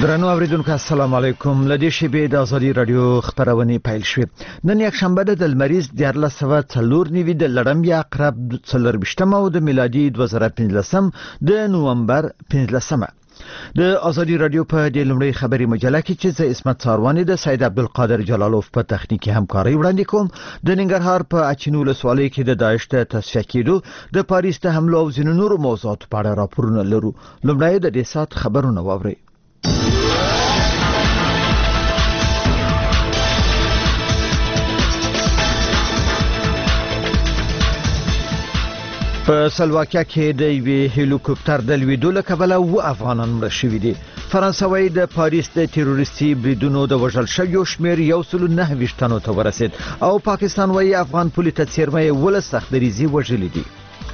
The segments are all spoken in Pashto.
درنو اوریدونکو السلام علیکم. لدې شیبې د ازادي رادیو خبرونه پیل شوې. نن یک شنبه د لمریز 1404 د لړم یا عقرب 24 او د میلادي 2015 د نومبر 15 د ازادي رادیو په د لومړی خبري مجله کې چې زه اسمت ساروانی د سید عبدالقادر جلالوف په تخنیکی همکاري وړاندې کوم. د ننګرهار په اچینو ولسوالۍ کې د داعش ته تصفیه کېدو د پاریس ته حمله او ځینو نورو موضوعاتو په اړه راپورونه لرو. لومړی د دې سات خبرونه واورئ. په سلواکیا کې د یوې هلیکوپټر د لویدو له کبله و افغانان مړه شوي دي. فرانسوي د پاریس د تروریستي بریدونو د وژل شویو شمیر 109 تنو ته ورسید او پاکستان وايي افغان پولیس ته څیرمه ول سختریزي وژلې دي.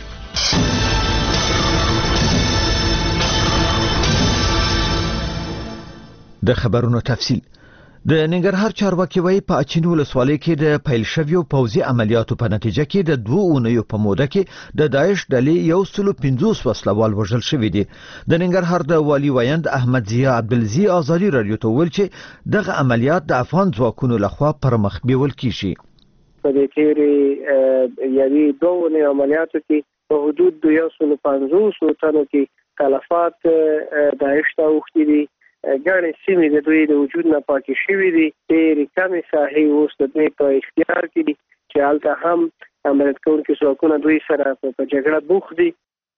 د خبرونو تفصیل. د ننګرهار چارواکي وايي په اچینو ولسوالۍ کې د پیل شویو پوځي عملیاتو په نتیجه کې د 2 اونیو په موده کې د داعش ډلې 150 وسلوال وژل شوي دي. د ننګرهار د والي ویاند احمد ضیا عبدالزی ازادي رادیو ته ویل چې دغه عملیات د افغان ځواکونو لخوا پر مخ بیول کیږي. په دې کې یعنی 2 اونیو عملیاتو کې په حدود 150 تنو کې تلفات داعش ته وختي دي. ګڼې سیمې د دوی د وجود نه پاکې شوې دي. ډېرې کمې ساحې اوس د دوی په اختیار کې دي چې هلته هم عملیات کوونکي ځواکونه دوی سره په جګړه بوخت دي.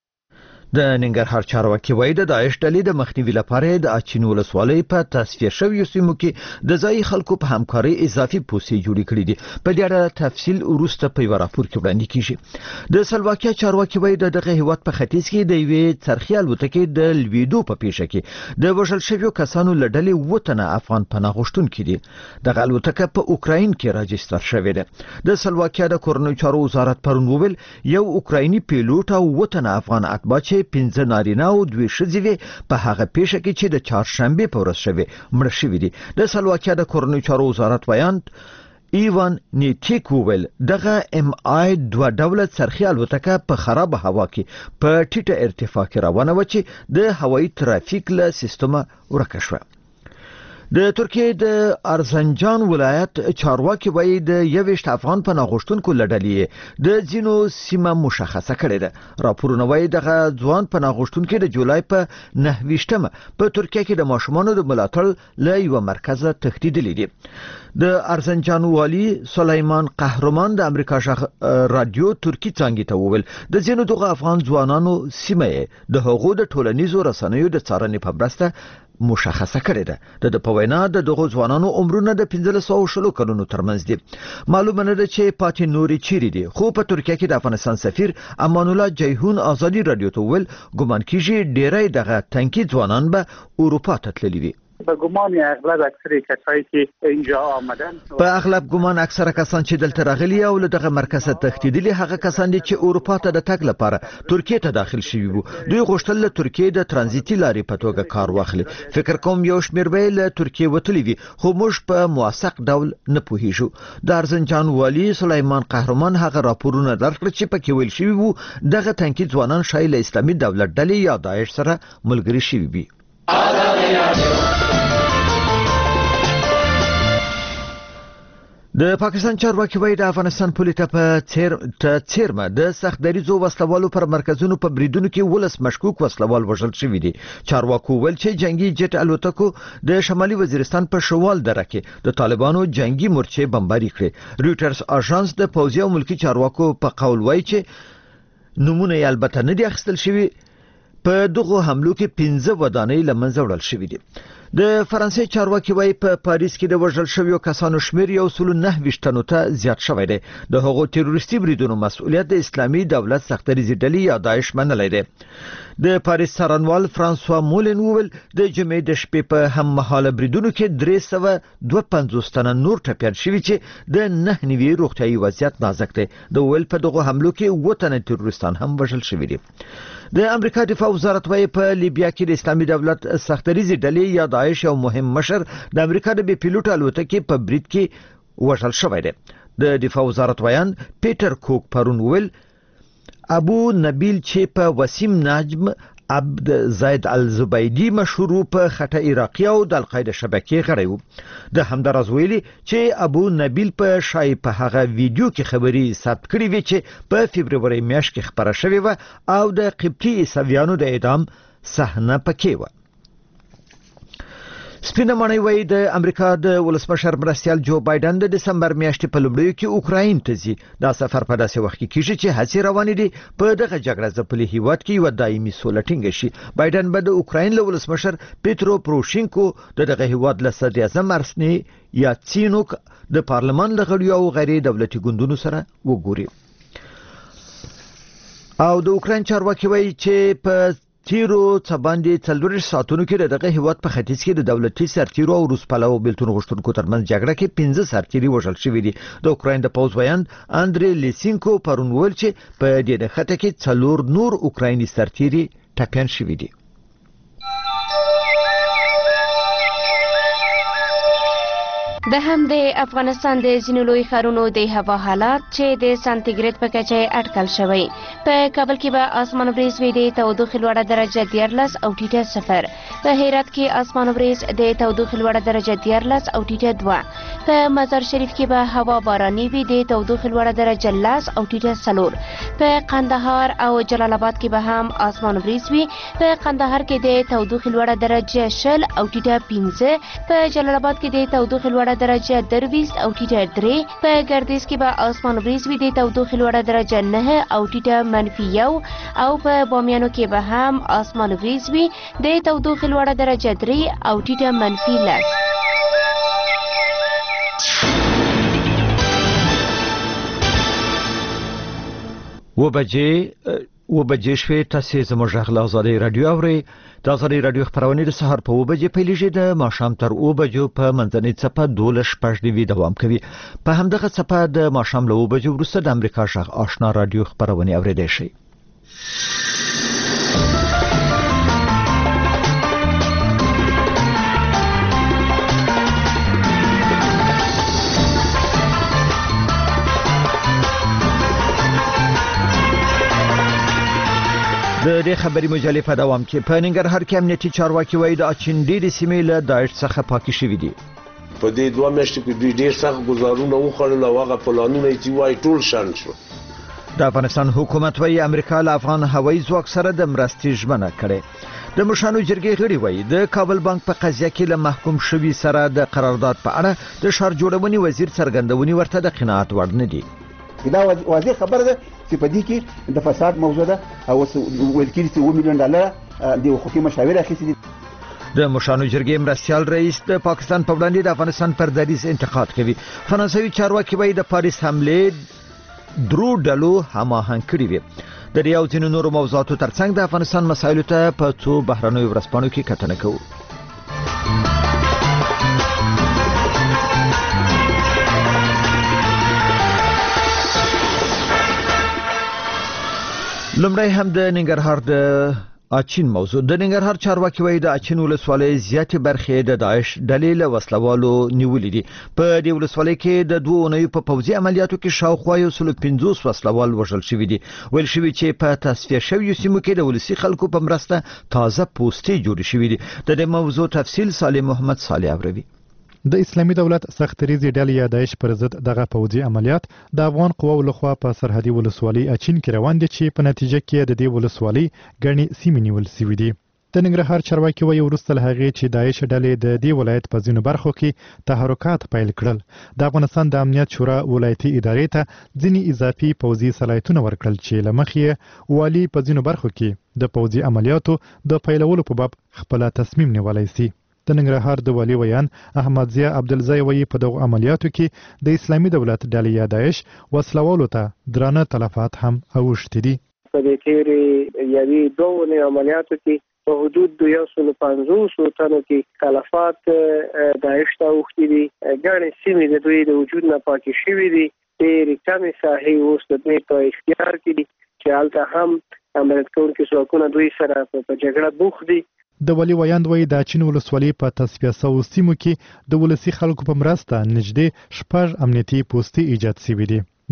د ننګرهار چارواکي وايي د داعش ډلې د مخنیوي لپاره د اچینو ولسوالۍ په تصفیه شویو سیمو کې د ځایي خلکو په همکاري اضافي پوسټې جوړې کړې دي. په دې اړه تفصیل وروسته په یو راپور کې وړاندې کیږي. د سلواکیا چارواکي وايي دغه هیواد په ختیځ کې د یوې څرخي الوتکې د لویدو په پیښه کې د وژل شویو کسانو لړلې وطن افغان پناه غوښتونکي دي. دغه الوتکه په اوکراین کې راجستر شوې ده. د سلواکیا د کورنیو چارو وزارت پرون وویل یو اوکرایني پیلوټ او وطن افغان اتباع 15 نارینه او 2 ښځې په هغه پیښه کې چې د چهارشنبه په ورځ شوه مړه شوي دي. د سلواکیا د کورنیو چارو وزارت ویاند ایوان نیټیک وویل دغه MI 2 ډوله څرخي الوتکه په خراب هوا کې په ټیټه ارتفاع کې روانه و چې د هوایي ترافیک له سیستمه ورکه شوه. د ترکیه د ارزنجان ولایت چارواکي وايي د 21 افغان پناه غوښتونکو لړلې د ځینو سیمه مشخصه کړې ده. راپورونه وايي دغه ځوان پناه غوښتونکي د جولای په 29مه په ترکیه کې د ماشومانو د ملاتړ له یو مرکز تښتیدلې دي. د ارزنجان والی سلیمان قهرمان د امریکا رادیو ترکی څنګه ته وویل د ځینو دغه افغان ځوانانو سیمه د هغو د ټولنیزو رسنیو د څارنې په مرسته مشخصه کړې ده. د پوینا د دغه ځوانانو عمرونه د 1520 کلونو ترمنځ دي. معلومه نه ده چې پاتې نوري چیرې دي. خو په ترکیه کې د افغانستان سفیر امان الله جیهون ازادي رادیو ته ویل ګومان کیږي ډیری دغه تنکي ځوانان به اروپا ته تللي وي. به ګمان اغلب اکثر کسایی که اینجا آمدن په اغلب ګمان اکثره کسان چې دلته راغلي او له دغه مرکز ته تښتیدلي هغه کسان دي چې اروپا ته د تګ لپاره ترکیه ته داخل شوي وو. دوی غوښتل له ترکیه د ترانزیتي لارې په توګه کار واخلي. فکر کوم یو شمېر به له ترکیه وتلی وي خو موږ په موثق ډول نه پوهیږو. د ارزنجان والی سلیمان قهرمان هغه راپورونه درکړل چې پکې ویل شوی وو دغه تنکي ځوانان شایل اسلامي دولت ډلې یا داعش سره ملګري شوي وي. د پاکستان چارواکي وايي د افغانستان پولیس په څیرمه د سختدریزو وسلوالو پر مرکزونو په بریدونو کې ولس مشکوک وسلوال وژل شوي دي. چارواکو ویل چې جنگي جټ الوتکو د شمالي وزیرستان په شوال دره کې د طالبانو جنگي مورچې بمباري کړې. رويټرز اژانس د پوځي او ملکی چارواکو په قول وايي چې نمونه یې البته نه دي اخیستل شوي. په دغه حملو کې 15 ودانۍ لمنځه وړل شوې دي. د فرانسې چارواکي وايي په پاریس کې د وژل شویو کسانو شمیر 109 تنو ته زیات شوی دی. د هغو تروریستي بریدونو مسؤلیت د اسلامي دولت سختریزي ډلې یا داعش منلی دی. د پاریس څارنوال فرانسوا مولن وویل د جمعې د شپې په هم مهاله بریدونو کې 352 تنه نور ټپیان شوي چې د 9 روغتیايي وضعیت نازک دی. د ویل په دغه حملو کې 7 تنه تروریستان هم وژل شوي دي. د امریکا دفاع وزارت وايي په لیبیا کې د اسلامي دولت سختریزي ډلې یا داعش یو مهم مشر د امریکا د بي پیلوټ الوتکې په برید کې وژل شوی دی. د دفاع وزارت ویان پیټر کوک پرون ویل ابو نبیل چې په وسیم نجم عبد زید الزبیدی مشهور په خټه عراقي او د القاعده شبکې غړی و د همدارز ویلي چې ابو نبیل په شای په هغه ویډیو کې خبري ثبت کړې وی چې په فبرवरी میاشت کې خبره شوې و او د قبطي عیسویانو د اعدام صحنه پکې و. سپینه مړی وای د امریکا د ولسمشر مرستیال جو بایدن د دسمبر میاشتې په لومړیو کې اوکراین ته ځي. دا سفر په داسې وخت کې کیږي چې هڅې روانې دي په دغه جګړه ځپلي هیواد کې یو دایمي سوله ټینګه شي. بایدن به د اوکراین له ولسمشر پیترو پروشینکو دغه هیواد له صدر اعظم ارسنی یاتسینوک د پارلمان له غړیو او غیر دولتي ګوندونو سره وګوري. او د اوکراین چارواکي وایي چې په تیرو څباندې 40 ساعتونو کې دغه هیواد په ختیځ کې د دولتي سرتیرو او روس پلو بیلتون غوښتونکو ترمنځ جګړه کې 15 سرتیري وژل شوي دي. د اوکراین د پوز ویاند اندري لیسینکو پرون ویل چې په دې خطه کې 4 نور اوکرایني سرتیري ټپیان شوي دي. د هم د افغانستان د ځینو لوی ښارونو د هوا حالات چې د سانتیګریډ په کچه اټکل شوی. په کابل کې به اسمان وریځ وي د تودوخې لوړه درجه 14 او ټیټه 0. په هرات کې اسمان وریځ د تودوخې لوړه درجه 14 او ټیټه 2. په مزار شریف کې به هوا باراني وي د تودوخې لوړه درجه 10 او ټیټه 4. په قندهار او جلال آباد کې به هم اسمان وریځ وي. په قندهار کې د تودوخې لوړه درجه 0 او ټیټه 15. په جلال آباد کې د تودوخې لوړه درجه 23 او ټیټه 3. په ګردیز کې به اسمان وریځ وي د تودوخې لوړه درجه 9 او ټیټه -1. او په بامیانو کې به هم اسمان وریځ وي د تودوخې لوړه درجه 3 او ټیټه -10. وبجې شوي تاسو زموږ غږ له آزادۍ رادیو اورئ. د آزادۍ رادیو خبرونه د سهار په 2 بجې پیلېږي د ماښام تر 2 بجو په منځنۍ څپه 12:15 دوام کوي. په همدغه څپه د ماښام له 2 بجو وروسته د امریکا غږ آشنا رادیو خبرونه اوریدئ شئ. د دې خبري مجلې په دوام کې په ننګرهار کې امنیتي چارواکي وایي د اچین ډېرې سیمې له داعش څخه پاکې شوې دي. په دې 2 میاشتو کې دوی ډېر سخت گزارونه وکړل او هغه پلانونه چې وایي ټول شان شو. د افغانستان حکومت وایي امریکا له افغان هوایي ځواک سره د مرستې ژمنه کړې. د مشانو جرګې غړي وایي د کابل بانک په قضیه کې له محکوم شوي سره د قرارداد په اړه د ښار جوړونې وزیر څرګندونې ورته د قناعت وړ نه دي. دا واضح خبره ده چې په دې کې د فساد موضوع ده او ویل کېږي چې $1 مليون د حقوقي مشاور اخیستي دي. د مشانو جرګې مرستیال رئیس د پاکستان په وړاندې د افغانستان پر دریځ انتقاد کوي. فرانسوي چارواکي وایي د پاریس حملې درو ډلو هماهنګ کړي وي. د دې او ځینو نورو موضوعاتو ترڅنګ د افغانستان مسایلو ته په څو بهرنیو ورځپاڼو کې کتنه کوو. لمړی هم د ننګرهار د اچین موضوع. د ننګرهار چارواکي وایي د اچین ولسوالۍ زیاتې برخې د داعش ډلې له وسلوالو نیولې دي. په دې ولسوالۍ کې د 2 اونیو په پوځي عملیاتو کې شاوخوا 150 وسلوال وژل شوي دي. ویل شوي چې په تصفیه شویو سیمو کې د ولسي خلکو په مرسته تازه پوستې جوړې شوي دي. د دې موضوع تفصیل صالح محمد صالح اوروي. د اسلامي دولت سختریزي ډلې یا داعش پر ضد دغه پوځي عملیات د افغان قواو لخوا په سرحدي ولسوالۍ اچین کې روان دي چې په نتیجه کې د دې ولسوالۍ ګڼې سیمې نیول شوې دي. د ننګرهار چارواکي وایي وروسته له هغې چې داعش ډلې د دې ولایت په ځینو برخو کې تحرکات پیل کړل، د افغانستان د امنیت شورا ولایتي ادارې ته ځینې اضافي پوځي صلاحیتونه ورکړل چې له مخې والي په ځینو برخو کې د پوځي عملیاتو د پیلولو په باب خپل تصمیم نیولی شي. د ننګرهار د والي ویان احمد ضیا عبدالزی وایي په دغو عملیاتو کې د اسلامي دولت ډلې یا داعش وسلوالو ته درانه تلفات هم اوښتي دي. په دې تیرې یوې 2 اونیو عملیاتو کې په حدود 250 تنو کې تلفات داعش ته اوښتي دي. ګڼې سیمې د دوی د وجود نه پاکې شوي دي. ډېرې کمې ساحې اوس د دوی په اختیار کې دي چې هلته هم امنیت کوونکي ځواکونه دوی سره په جګړه بوخت دي. د والي ویاند وایي د اچین ولسوالۍ په تصفیه شویو سیمو کې د ولسي خلکو په مرسته نږدې 6 امنیتي پوستې ایجاد شوي دي.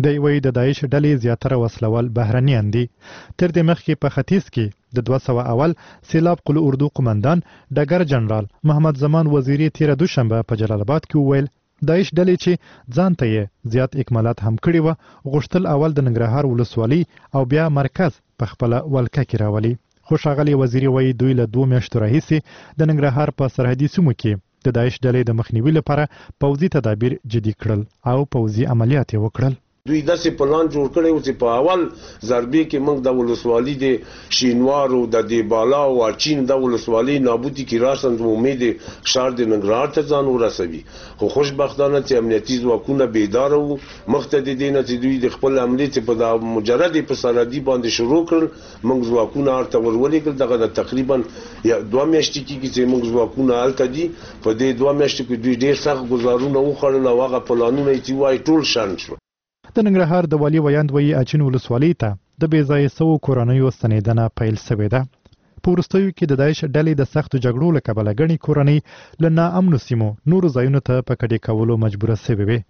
د وی د داعش ډلې زیاتره وسلوال بهرنیان دي. تر دې مخکې په ختیځ کې د 200 اول سیلاب قل اردو قومندان ډګر جنرال محمد زمان وزیری تیر دوشنبه په جلال آباد کې وویل داعش ډلې چې ځان ته یې زیات اکمالات هم کړي و غوښتل اول د ننګرهار ولسوالۍ او بیا مرکز په خپل ولکه کې راولي. خو ښاغلي وزیری وایي دوی له 2 میاشتو راهیسې د ننګرهار په سرحدي سیمو کې د داعش ډلې د مخنیوي لپاره پوځي تدابیر جدي کړل او پوځي عملیات یې وکړل. دوی داسې پلان جوړ کړی و چې په اول ضربې کې موږ د ولسوالۍ د شینوار او د دیبالا او اچین د ولسوالۍ نابودي کې راسند امید شهر د ننګرهار ته ځان ورسوي. خو خوشبختانه چې امنیتي ځواکونه بیدار وو مخته د دې نه چې دوی د خپل عملې چې په د مجرد په سرحدي باندې شروع کړل موږ ځواکونه ارته ورولېږل. دغه د تقریبا 2 میاشتې کې چې موږ ځواکونه هلته دي په دې 2 میاشتو کې دوی ډېر سخت ګزارونه وخوړل او هغه پلانونه چې وایي ټول شنډ شو. د ننګرهار د والي ویاند وایي اچین ولسوالۍ ته د بې ځایه سوو کورنیو ستنېدنه پیل شوې ده. په وروستیو کې د داعش ډلې د سختو جګړو له کبله ګڼې کورنۍ له ناامنو سیمو نورو ځایونو ته په کډې کولو مجبوره شوې وې.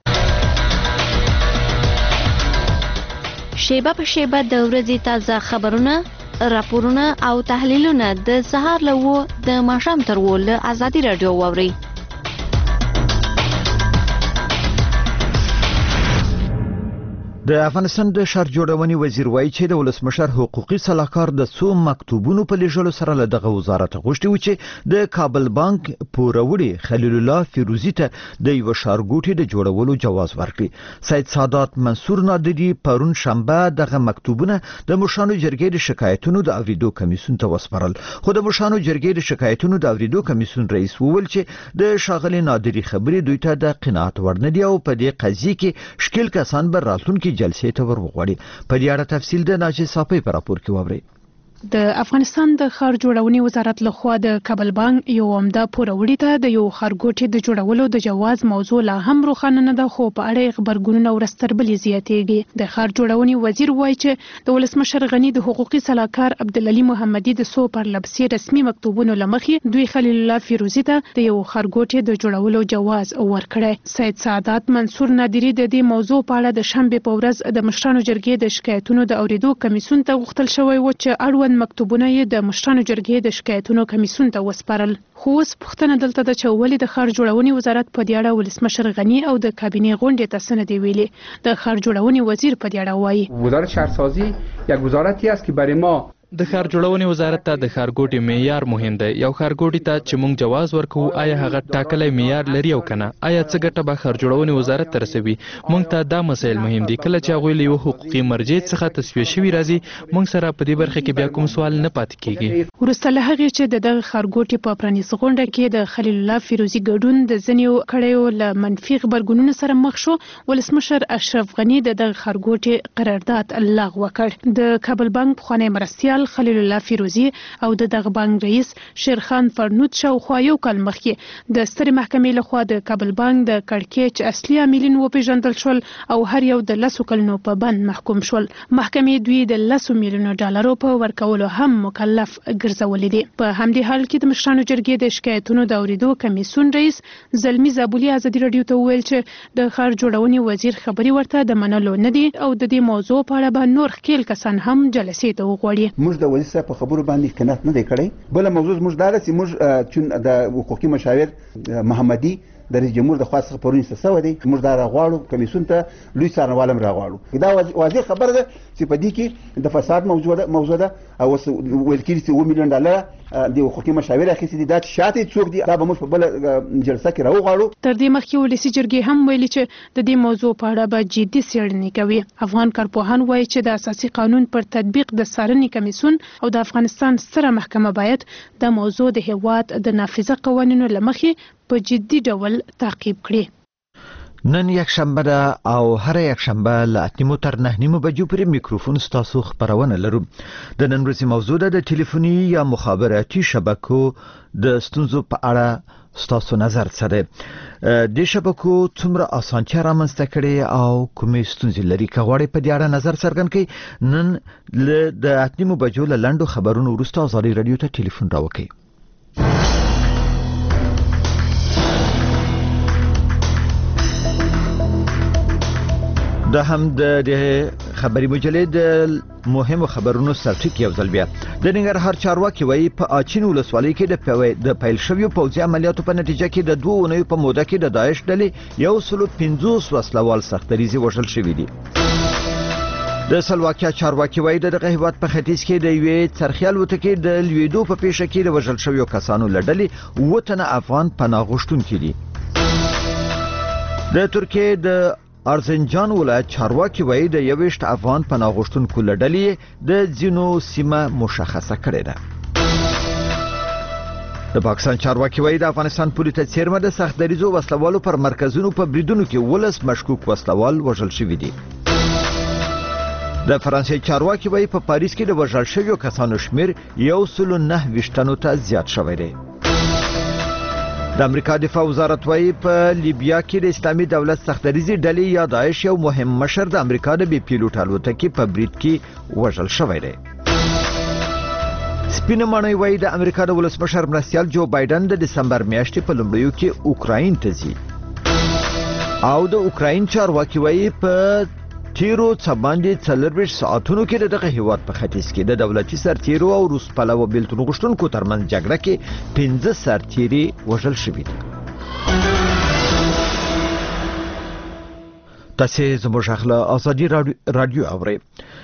شیبه په شیبه د ورځې تازه خبرونه، راپورونه او تحلیلونه د سهار له 9 د ماښام تر 10 له ازادي راډیو واورئ. د افغانستان د شهر جوړونې وزیر وایي چې د ولسمشر حقوقي صلاحکار د څو مکتوبونو په لیږلو سره له دغه وزارت غوښتي و چې د کابل بانک پوروړي خلیل الله فیروزي ته د یو ښارګوټي د جوړولو جواز ورکړي. سید سادات منصور نادری پرون شنبه دغه مکتوبونه د مشانو جرګې د شکایتونو د اوریدو کمیسیون ته وسپارل. خو د مشانو جرګې د شکایتونو د اوریدو کمیسیون رئیس وویل چې د ښاغلي نادری خبرې دوی ته د قناعت وړ نه دي او په دې قضیه کې شکیل کسان به راتلونکي جلسې ته ورغواړي. په دې اړه تفصیل د ناجی صافی په راپور کې واورئ. د افغانستان د ښار جوړونې وزارت لخوا د کابل بانک یو عمده پوروړي ته د یو ښارګوټي د جوړولو د جواز موضوع لا هم روښانه نه ده، خو په اړه یې خبرګونونه ورستربلې زیاتېږي. د ښار جوړونې وزیر وایي چې د ولسمشر غني د حقوقي صلاحکار عبدالعلي محمدي د سو پرلپسې رسمي مکتوبونو لمخې دوی خلیل الله فیروزي ته د یو ښارګوټي د جوړولو جواز ورکړی. سید سعادت منصور نادری د دې موضوع په اړه د شنبه په ورځ د مشرانو جرګې د شکایتونو د اوریدو کمیسیون ته غوښتل شوی و چې اړوند مکتوبونه یې د مشرانو جرګې د شکایتونو کمیسیون ته وسپارل. خو اوس پوښتنه دلته ده چې ولې د ښار جوړونې وزارت په دې اړه ولسمشر غني او د کابینې غونډې ته څه نه دي ویلي. د ښار جوړونې وزیر په دې اړه وایي وزارت شهرسازی یک وزارتی است که برای ما د ښار جوړونې وزارت ته د ښارګوټي معیار مهم دی. یو ښارګوټي ته چې موږ جواز ورکوو آیا هغه ټاکلی معیار لري او کنه؟ آیا څه ګټه به ښار جوړونې وزارت ته رسوي؟ موږ ته دا مسایل مهم دي. کله چې هغوی له یو حقوقي مرجع څخه تصفیه شوي راځي موږ سره په دې برخه کې بیا کوم سوال نه پاتې کیږي. وروسته له هغې چې د دغه ښارګوټي په پرانیستې غونډه کې د خلیل الله فیروزي ګډون د ځینو کړیو له منفي غبرګونونو سره مخ شو، ولسمشر اشرف غني د دغه ښارګوټي قرارداد لغوه کړ. د کابل بانک پخوانی مرستیال خلیل الله فیروزي او د دغه بانک رئیس شیرخان فرنود شاوخوا یو کال مخکې د سترې محکمې لخوا د کابل بانک د کړکېچ اصلي عاملین وپېژندل شول او هر یو د 10 کلونو په بند محکوم شول. محکمې دوی د 10 میلیونو ډالرو په ورکولو هم مکلف ګرځولې دي. په همدې حال کې د مشرانو جرګې د شکایتونو د اوریدو کمیسیون رئیس زلمی زابولي ازادي راډیو ته وویل چې د ښار جوړونې وزیر خبري ورته د منلو نه دي او د دې موضوع په اړه به نور ښکیل کسان هم جلسې ته وغواړي. موږ د وزیر صاحب په خبرو باندې قناعت نه دی کړی. بل موضوع موږ دا چې موږ چون د حقوقي مشاور محمدي د رئیس جمهور د خوا څخه پرون څه دی موږ دا راغواړو کمیسیون ته لوی څارنوالم راغواړو. دا واضح خبره ده چې په دې کې د فساد موضوع ده او ویل کېږي چې 2 میلیون ډالر د حقوقي مشاور اخیستي دي. دا چې شاته څوک دي دا به موږ په بل جلسه کې راوغواړو. تر دې مخکې ولسي جرګې هم ویلي چې د دې موضوع په اړه به جدي څېړنې کوي. افغان کارپوهان وایي چې د اساسي قانون پر تطبیق د څارنې کمیسیون او د افغانستان ستره محکمه باید د موضوع د هیواد د نافذه قوانینو له مخې په جدي ډول تعقیب کړي. نن یک شنبه ده او هر یک شنبه له 8 تر 9 بجو پورې میکروفون ستاسو خبرونه لرو. د نن ورځې موضوع ده د ټلیفوني یا مخابراتي شبکو د ستونزو په اړه ستاسو نظر څه دی؟ د شبکو څومره اسانتیا رامنځته کړي او کومې ستونزې لري؟ که غواړئ په دې اړه نظر څرګند کړئ نن د 8 بجو له لنډو خبرونو وروسته ازادي راډیو ته ټلیفون راوکړئ. د هم د خبري مجلې د مهمو خبرونو سرټیک یو ځل بیا د ننګرهار چارواکي وایي په اچین ولسوالۍ کې د پیل شویو پوځي عملیاتو په نتیجه کې د 2 اونیو په موده کې د داعش ډلې 150 وسلوال سختریزي وژل شوي دي. د سلواکیا چارواکي وایي د هیواد په ختیځ کې د یوې څرخي الوتکې د لویدو په پیښه کې د وژل شویو کسانو له ډلې 7 تنه افغان پناه غوښتونکي دي. د ترکیې د ارزنجان ولایت چارواکي وایي د 21 افغان پناه غوښتونکو له ډلې د ځینو سیمه مشخصه کړې ده. د پاکستان چارواکي وایي د افغانستان پولیس ته څیرمه د سختدریزو وسلوالو پر مرکزونو په بریدونو کې 12 مشکوک وسلوال وژل شوي دي. د فرانسې چارواکي وایي په پاریس کې د وژل شویو کسانو شمیر 129 تنو ته زیات شوی دی. د امریکا دفاع وزارت وایي په لیبیا کې د اسلامي دولت سختدریزي ډلې یا داعش یو مهم مشر د امریکا د بي پیلوټ الوتکې په برید کې وژل شوی دی. سپینه ماڼۍ وایي د امریکا د ولسمشر مرستیال جو بایدن د دسمبر میاشتې په لومړیو کې اوکراین ته ځي او د اوکراین چارواکي وایي په تیرو څباندې 24 ساعتونو کې دغه هیواد په ختیځ کې د دولتي سرتیرو او روس پلوه بیلتون غوښتونکو ترمنځ جګړه کې 15 سرتیري وژل شوي دي. تاسې زموږ خپل ازادي رادیو اورئ.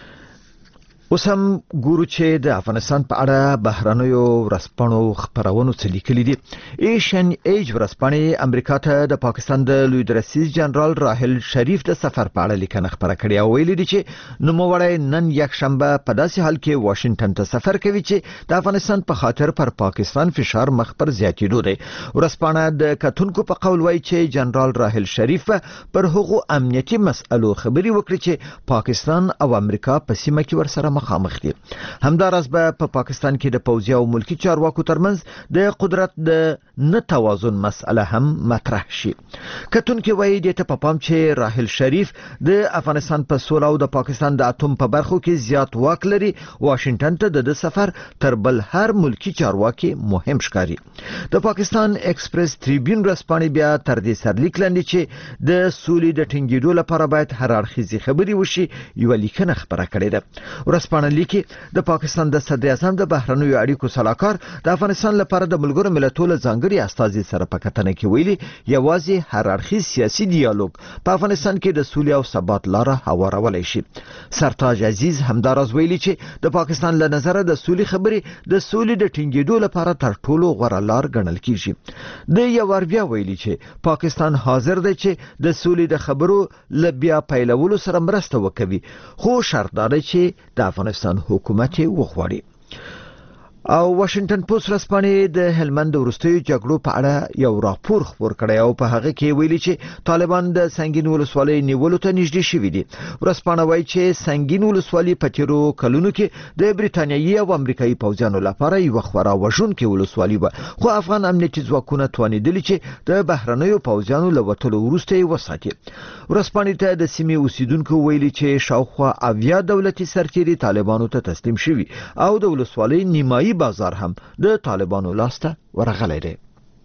اوس هم ګورو چې د افغانستان په اړه بهرنیو ورځپاڼو خبرونو څه لیکلي دي. ایشین ایج ورځپاڼې امریکا ته د پاکستان د لوی درسیز جنرال راحل شریف د سفر په اړه لیکنه خبره کړې او ویلي دي چې نوموړی نن یکشنبه په داسې حال کې واشنگټن ته سفر کوي چې د افغانستان په خاطر پر پاکستان فشار مخ پر زیاتېدو دی. ورځپاڼه د کتونکو په قول وایي چې جنرال راحل شریف پر هغو امنیتي مسألو خبري وکړي چې پاکستان او امریکا په سیمه کې ورسره مخامخ دي. همداراز به په پاکستان کې د پوځي او ملکی چارواکو ترمنځ د قدرت د نه توازن مسأله هم مطرح شي. کتونکو وایي د ته په پام چې راحل شریف د افغانستان په سوله او د پاکستان د اتوم په برخو کې زیات واک لري. واشنگټن ته د سفر تر بل هر ملکی چارواکي مهم ښکاري. د پاکستان ایکسپریس تریبیون ورځپاڼې بیا تر دې سرلیک لاندې چې د سولې د ټینګېدو لپاره باید هر اړخیزې خبرې وشي یو لیکنه خبره کړې ده. ورځپاڼه لیکي د پاکستان د صدر اعظم د بهرنیو اړیکو صلاحکار د افغانستان لپاره د ملګرو ملتونو ځانګړي استازي سره په کتنه کې ویلي یوازې هر اړخیز سیاسي ډیالوګ په افغانستان کې د سولې او ثبات لاره هوارولای شي. سرتاج عزیز همداراز ویلي چې د پاکستان له نظره د سولې خبرې د سولې د ټینګېدو لپاره تر ټولو غوره لار ګڼل کیږي. د یو ور بیا ویلي چې پاکستان حاضر دی چې د سولې د خبرو ل بیا پیلولو سره مرسته وکړي خو شرط دا دی چې د افغانستان حکومت وغواړي. او واشنگټن پوسټ ورځپاڼې د هلمند وروستیو جګړو په اړه یو راپور خپور کړی او په هغه کې ویلي چې طالبان د سنگین ولسوالۍ نیولو ته نږدې شوي دي. ورځپاڼه وایي چې سنگین ولسوالۍ په تیرو کلونو کې د بریتانیایي او امریکایي پوځیانو لپاره یو خورا وژونکې ولسوالۍ وه خو افغان امنیتي ځواکونه توانېدلي چې د بهرنیو پوځیانو له وتلو وروسته یې وساتي. ورځپاڼې ته د سیمې اوسیدونکو ویلي چې شاوخوا 80 دولتي سرتیري طالبانو ته تسلیم شوي او د ولسوالۍ نیمایي بازار هم د طالبانو لاسته ورغلی دی.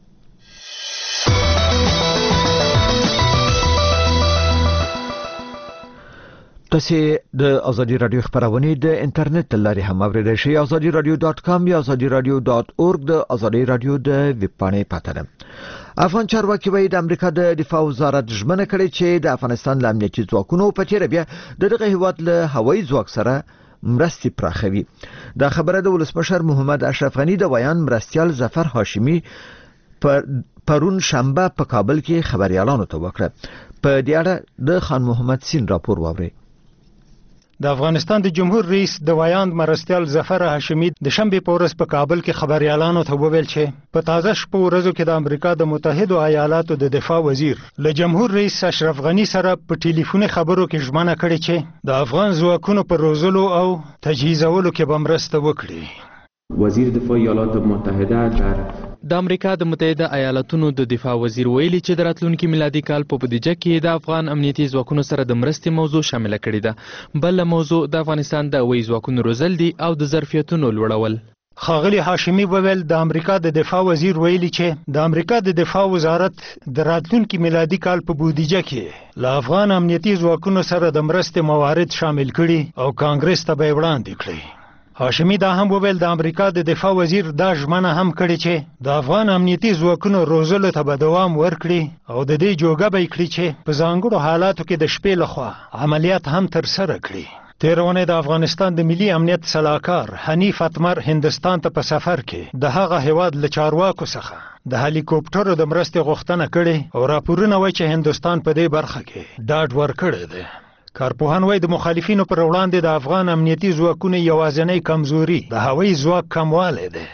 تاسو د ازادي رادیو خبرونه د انټرنیټ لارې هم اوریدئ شئ. azadiradio.com یا azadiradio.org د ازادي رادیو د ویب پاڼې پته ده. افغان چارواکي وایي د امریکا د دفاع وزارت ژمنه کړې چې د افغانستان د امنیتي ځواکونو په تیر بیا دغه هیواد له هوایي ځواک سره مرستې پراخوي. دا خبره د ولسمشر محمد اشرف غنی د ویان مرستیال ظفر هاشمی پرون شنبه په کابل کې خبريالانو ته وکړه. په دې اړه د خان محمد سین راپور واوري. د افغانستان د جمهور رئیس د ویاند مرستیال ظفر هاشمی د شنبه په ورځ په کابل کې خبريالانو ته وویل چې په تازه شپه ورځو کې د امریکا د متحده ایالاتو د دفاع وزیر له جمهور رئیس اشرف غنی سره په ټلیفوني خبرو کې ژمنه کړې چې د افغان ځواکونو پر روزلو او تجهیزولو کې به مرسته وکړي. وزیر دفاع ایالات متحده د امریکا د متحده ایالاتونو د دفاع وزیر ویلي چې د راتلونکي میلادي کال په بودیجه کې د افغان امنیتي ځواکونو سره د مرستې موضوع شامل کړي ده. بل موضوع د افغانستان د هوایي ځواکونو روزل دي او د ظرفیتونو لوړول. وزیر دفاع ایالات متحده د امریکا د متحده ایالاتو د دفاع وزیر ویلي چې د راتلونکي میلادي کال په بودیجه کې د افغان امنیتي ځواکونو سره د مرستې موضوع شامل کړي ده. بل موضوع د افغانستان د هوایي ځواکونو روزل دي او د ظرفیتونو لوړول. ښاغلي هاشمي وویل د امریکا د دفاع وزیر ویلي چې د امریکا د دفاع وزارت د راتلونکي میلادي کال په بودیجه کې له افغان امنیتي ځواکونو سره د مرستې موارد شامل کړي او کانګرس ته به یې وړاندې کړي. هاشمي دا هم وویل د امریکا د دفاع وزیر دا ژمنه هم کړې چې د افغان امنیتي ځواکونو روزلو ته به دوام ورکړي او د دې جوګه به یې کړي چې په ځانګړو حالاتو کې د شپې لخوا عملیات هم ترسره کړي. تیرونه د افغانستان د ملي امنیت صلاحکار حنیف اتمر هندستان ته په سفر کې د هغه هیواد له چارواکو څخه د هلیکوپټرو د مرستې غوښتنه کړې او راپورونه وایي چې هندستان په دې برخه کې ډاډ ورکړی دی. کارپوهان وایي د مخالفینو پر وړاندې د افغان امنیتي ځواکونو یوازینۍ کمزوري د هوایي ځواک کموالی دی.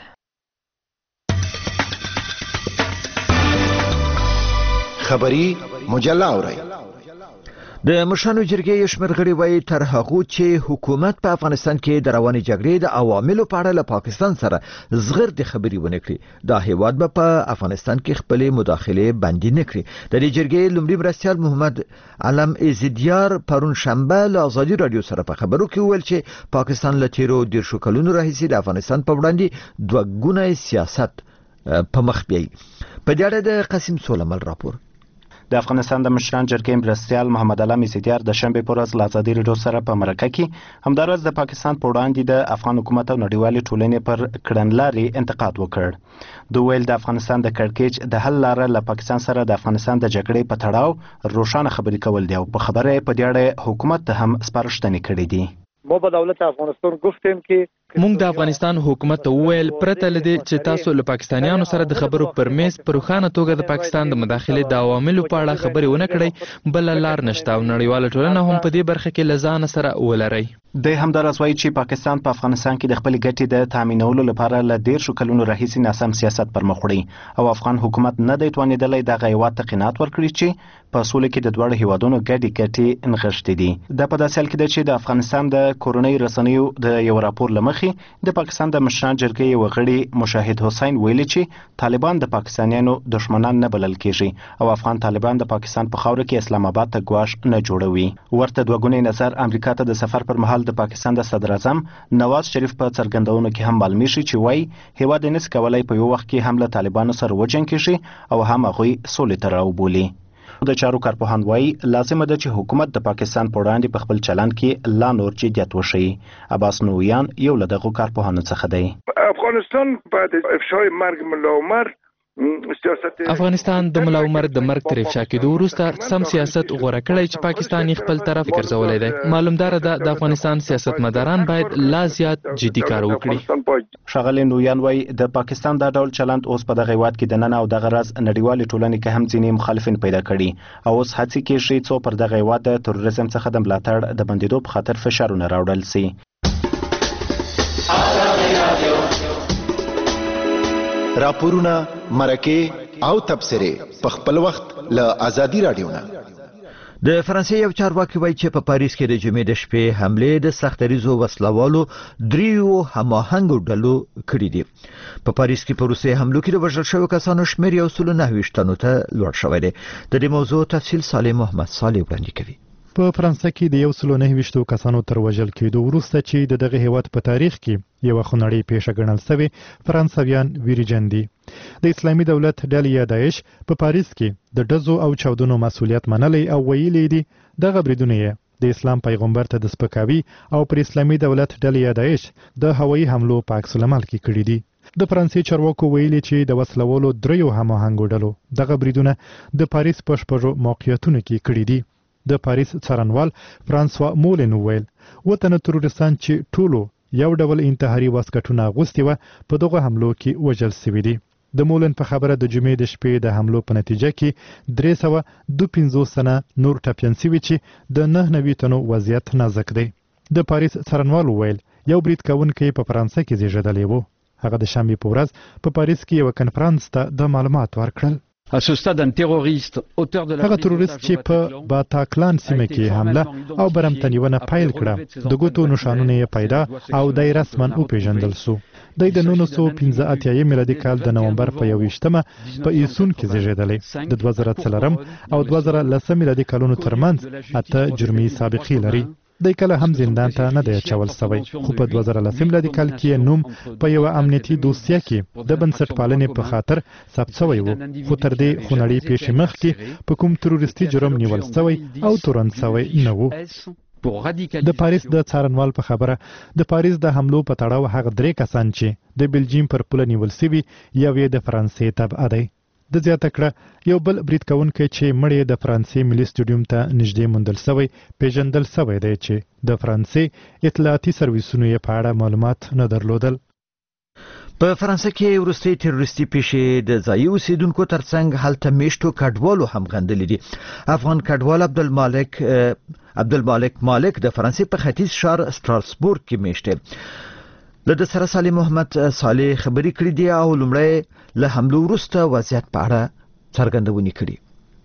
خبری مجله اورئ. د مشرانو جرګې شمېرغړي وایي تر هغه چې حکومت په افغانستان کې د رواني جګړې د عواملو په اړه له پاکستان سره زغرد خبري ونه کړي دا هیواد به په افغانستان کې خپل مداخله بندي نه کړي. د دې جرګې لومړي مرستیال محمد علم ازدیار پرون شنبه له ازادي رادیو سره په خبرو کې ویل چې پاکستان له تیرو 10 کلونو راهیسې د افغانستان په وړاندې دوه ګونی سیاست په مخ بیاي. په دې اړه د قاسم سولمل راپور. د افغانستان د مشران جرګې مرستیال محمد علم ازدیار د شنبه په ورځ له ازادي رادیو سره په مرکه کې همدارس د پاکستان په وړاندې د افغان حکومت او نړیوالې ټولنې پر کړنلارې انتقاد وکړ. دوی ویل د افغانستان د کړکېچ د حل لاره له پاکستان سره د افغانستان د جګړې په تړاو روښانه خبرې کول دی او په خبره په دې اړه حکومت ته هم سپارښتنې کړې دي. ما با دولت افغانستان گفتیم که مونږ د افغانستان حکومت ته وویل پرته لدی چې تاسو له پاکستانیانو سره د خبرو پر میز په روښانه توګه د پاکستان د مداخله د عواملو په اړه خبرې ونه کړئ بل لار نشته او نړیواله ټولنه هم په دې برخه کې لزان سره ولري. د همدارس وایي چې پاکستان په افغانستان کې د خپل ګټې د تامینولو لپاره له 10 کلونو راهیسې ناسم سیاست پر مخ وړي او افغان حکومت نه دی توانیدلی دغه هیواد ته قناعت ورکړي چې په سوله کې د دوړو هیوادونو ګټې نغښتې دي. د په داسې حال کې ده چې د افغانستان د کورنۍ رسنیو د یو راپور لمخې د پاکستان د مشران جرګې یو غړي مشاهد حسین ویلي چې طالبان د پاکستانیانو دشمنان نه بلل کیږي او افغان طالبان د پاکستان په خاوره کې اسلام آباد ته ګواښ نه جوړوي. ورته دوه ګونی نظر امریکا ته د سفر پر مهال د پاکستان د صدر اعظم نواز شریف په څرګندونو کې هم معلومیږي چې وایي هیواد یې نس کولای په یو وخت کې هم له طالبانو سره وجنګ کیږي او هم هغوی سولې ته راوبولي. د چارو کارپوهان وایي لازمه ده چې حکومت د پاکستان په وړاندې په خپل چلند کې لا نور جديت وشي. عباس نویان یو له دغو کارپوهانو څخه دی. افغانستان بعد افشای مرگ ملا عمر افغانستان د ملا عمر د مرګ تر افشا کېدو وروسته سم سیاست غوره کړی چې پاکستان خپل طرف ګرځولی دی. معلومدار ده د افغانستان سیاستمداران باید لا زیات جدي کار وکړي. ښاغلی نویان وایي د پاکستان دا ډول چلند اوس په دغه هیواد کې د نن او دغه راز نړیوالې ټولنې کې هم ځینې مخالفین پیدا کړي او اوس هڅې کېږي څو پر دغه هیواد د تروریزم څخه د ملاتړ د بندېدو په خاطر فشارونه راوړل سي. راپورونه مرکه او تبصره په خپل وخت له ازادي رادیو نه. د فرانسې یو چارواکي وایي چې په پاریس کې د جمعې د شپې حمله د سختریزو وسلوالو دریو هماهنګو ډلو کړې دي. په پاریس کې په روسي حملو کې د وژل شویو کسانو شمېر 129 تنو ته لوړ شوی دی. د دې موضوع تفصیل صالح محمد صالح وړاندې کوي. په فرانسه کې د 129 کسانو تر وژل کېدو وروسته چې دغه هیواد په تاریخ کې یو خنړی پیښه ګڼل شوی فرانسویان ویریجن دي. د اسلامي دولت ډلې یا داعش په پاریس کې د ډزو او چاودنو مسؤلیت منلی او ویلي دي دغه بریدونه د اسلام پیغمبر ته د سپکاوي او پر اسلامي دولت ډلې یا داعش د هوایي حملو په عکس العمل کې کړي دي. د فرانسې چارواکو ویلي چې د وسلوالو دریو هماهنګو ډلو دغه بریدونه د پاریس په شپږو موقعیتونو کې کړي دي. د پاریس څارنوال فرانسوا مولن ویل وطن تروریستان چې ټولو یو ډول انتحاري واسکټونه اغوستي و په دغه حملو کې وژل شوي دي. د مولن په خبره د جمعې د شپې د حملو په نتیجه کې 352 تنه نور ټپیان شوي چې د 99 تنو وضعیت نازک دی. د پاریس څارنوال ویل یو برید کوونکی په فرانسه کې زیږیدلی و. هغه د شنبې په ورځ په پاریس کې یو کنفرانس ته د معلومات ورکړل. هغه تروریست چې په باتاکلان سیمه کې حمله او برمتنیونه پیل کړه د ګوتو نشانونه یې پیدا او د رسما وپیژندل سو. د 1915 میلادي کال د نومبر په 21مه په ایسون کې زیږیدلی. د 2004 او 2010 میلادي کالونو ترمنځ اته جرمي سابقې لري. د کله هم زندان ته نه دی اچول شوی خو په 2010 میلادي کال کې نوم په یو امنیتي دوسیه کې د بنسټپالنې په خاطر ثبت شوی و خو تر دې خونړۍ پیښې مخکې په کوم تروریستي جرم نیول شوی او تورن شوی نه و د پاریس د څارنوال په خبره د پاریس د حملو په تړاو هغه 3 کسان چې د بلجیم پر پوله نیول شوي یو یې د فرانسې تبع دی د زیاته کړه یو بل برید کوونکی چې مړی د فرانسې ملي سټډیوم ته نږدې موندل شوی پیژندل شوی دی چې د فرانسې اطلاعاتي سرویسونو یې په اړه معلومات نه درلودل په فرانسه کې وروستي تروریستي پیښې د ځایي اوسیدونکو ترڅنګ هلته میشتو کډوالو هم غندلې دي افغان کډوال عبدالمالک مالک د فرانسې په ختیځ ښار ستراسبورګ کې میشته له سره صالح محمد صالح خبري کړې دي او لومړی له حملو وروسته وضعیت په اړه څرګندونې کړې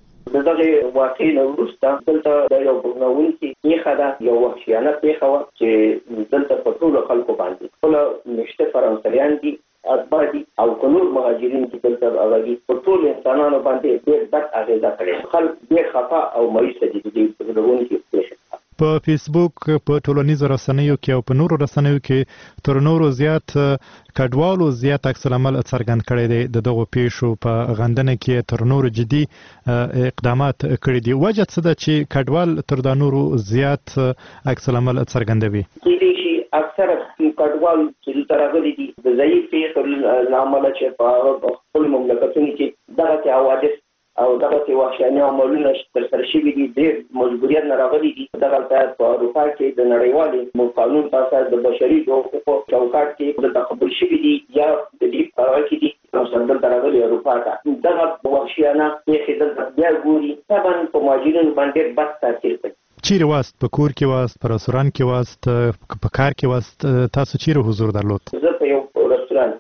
دغه واقعي وروسته دلته د یو بغناونکي پیښه ده یو وحشیانه پیښه وه چې دلته په ټولو خلکو باندې خپله میشته فرانسویان دي اتباع دي او نور مهاجرین چې دلته راغلي په ټولو انسانانو باندې ډېر بد اغېزه کړې خلک ډېر خفه او مایوسه دي د دې بغناونکي پیښې په فیسبوک په ټولنیزو رسنیو کې او په نورو رسنیو کې تر نورو زیات کډوالو زیات عکس العمل څرګند کړی دی د دغو پیښو په غندنه کې تر نورو جدي اقدامات کړي دي وجه څه ده چې کډوال تر دا نورو زیات عکس العمل څرګندوي اکثره کډوال چې تر راغلي دي د ضعیف پیښو لامل چې په خپل مملکتونو کې دغه حوادث او دغه وحشیانه عملونه تر سره شوي دي ډېر مجبوریت نه راغلي دي دغه په اروپا کې د نړیوالې قانون په اساس د بشري حقوقو چوکاټ کې د تقبل شوي دي یا د دې په اړه کې دي او څنګه راغلي اروپا ته دغه وحشیانه پیښې دلته بیا ګوري طبعا په مهاجرینو باندې بد تاثیر کوي چیرې واست په کور کې واست په رستوران کې واست په کار کې واست تاسو چیرې حضور درلود زه په یو رستوران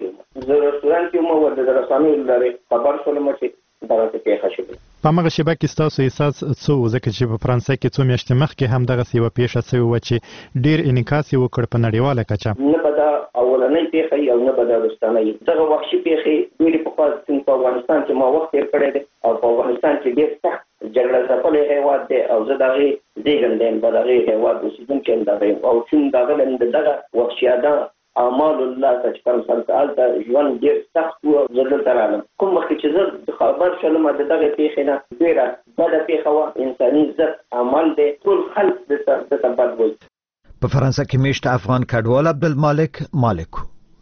کې مو د رسنیو لري خبر شولم چې دغه پیښه شوه په هغه شیبه کې تاسو احساس څه و ځکه چې په فرانسې کې څو میاشتې مخکې هم دغه یو پیښه شوې و چې ډېر انعکاس یې وکړ په نړیواله کچه نه به دا اولنۍ پیښه او نه به دا وروستنۍ دغه وحشي پیښې ډېرې پخوا په افغانستان کې ما وخت تېر کړی دی او په افغانستان کې ډېر سخت جګړه ځپلی هېواد دی او زه د هغې زېږنده یم په د هغې هېواد اوسېدونکی یم دغه یم او چون دغه دغه وحشیانه اعمال الله چې فرانسې هلته ژوند ډېر سخت و زه دلته رالم کوم وخت چې زه خبر شولم د دغه پیښې نه ډېره بده پیښه وه انساني ضد عمل دی ټول خلک دته بد وایي په فرانسه کې میشته افغان کډوال عبدالمالک مالک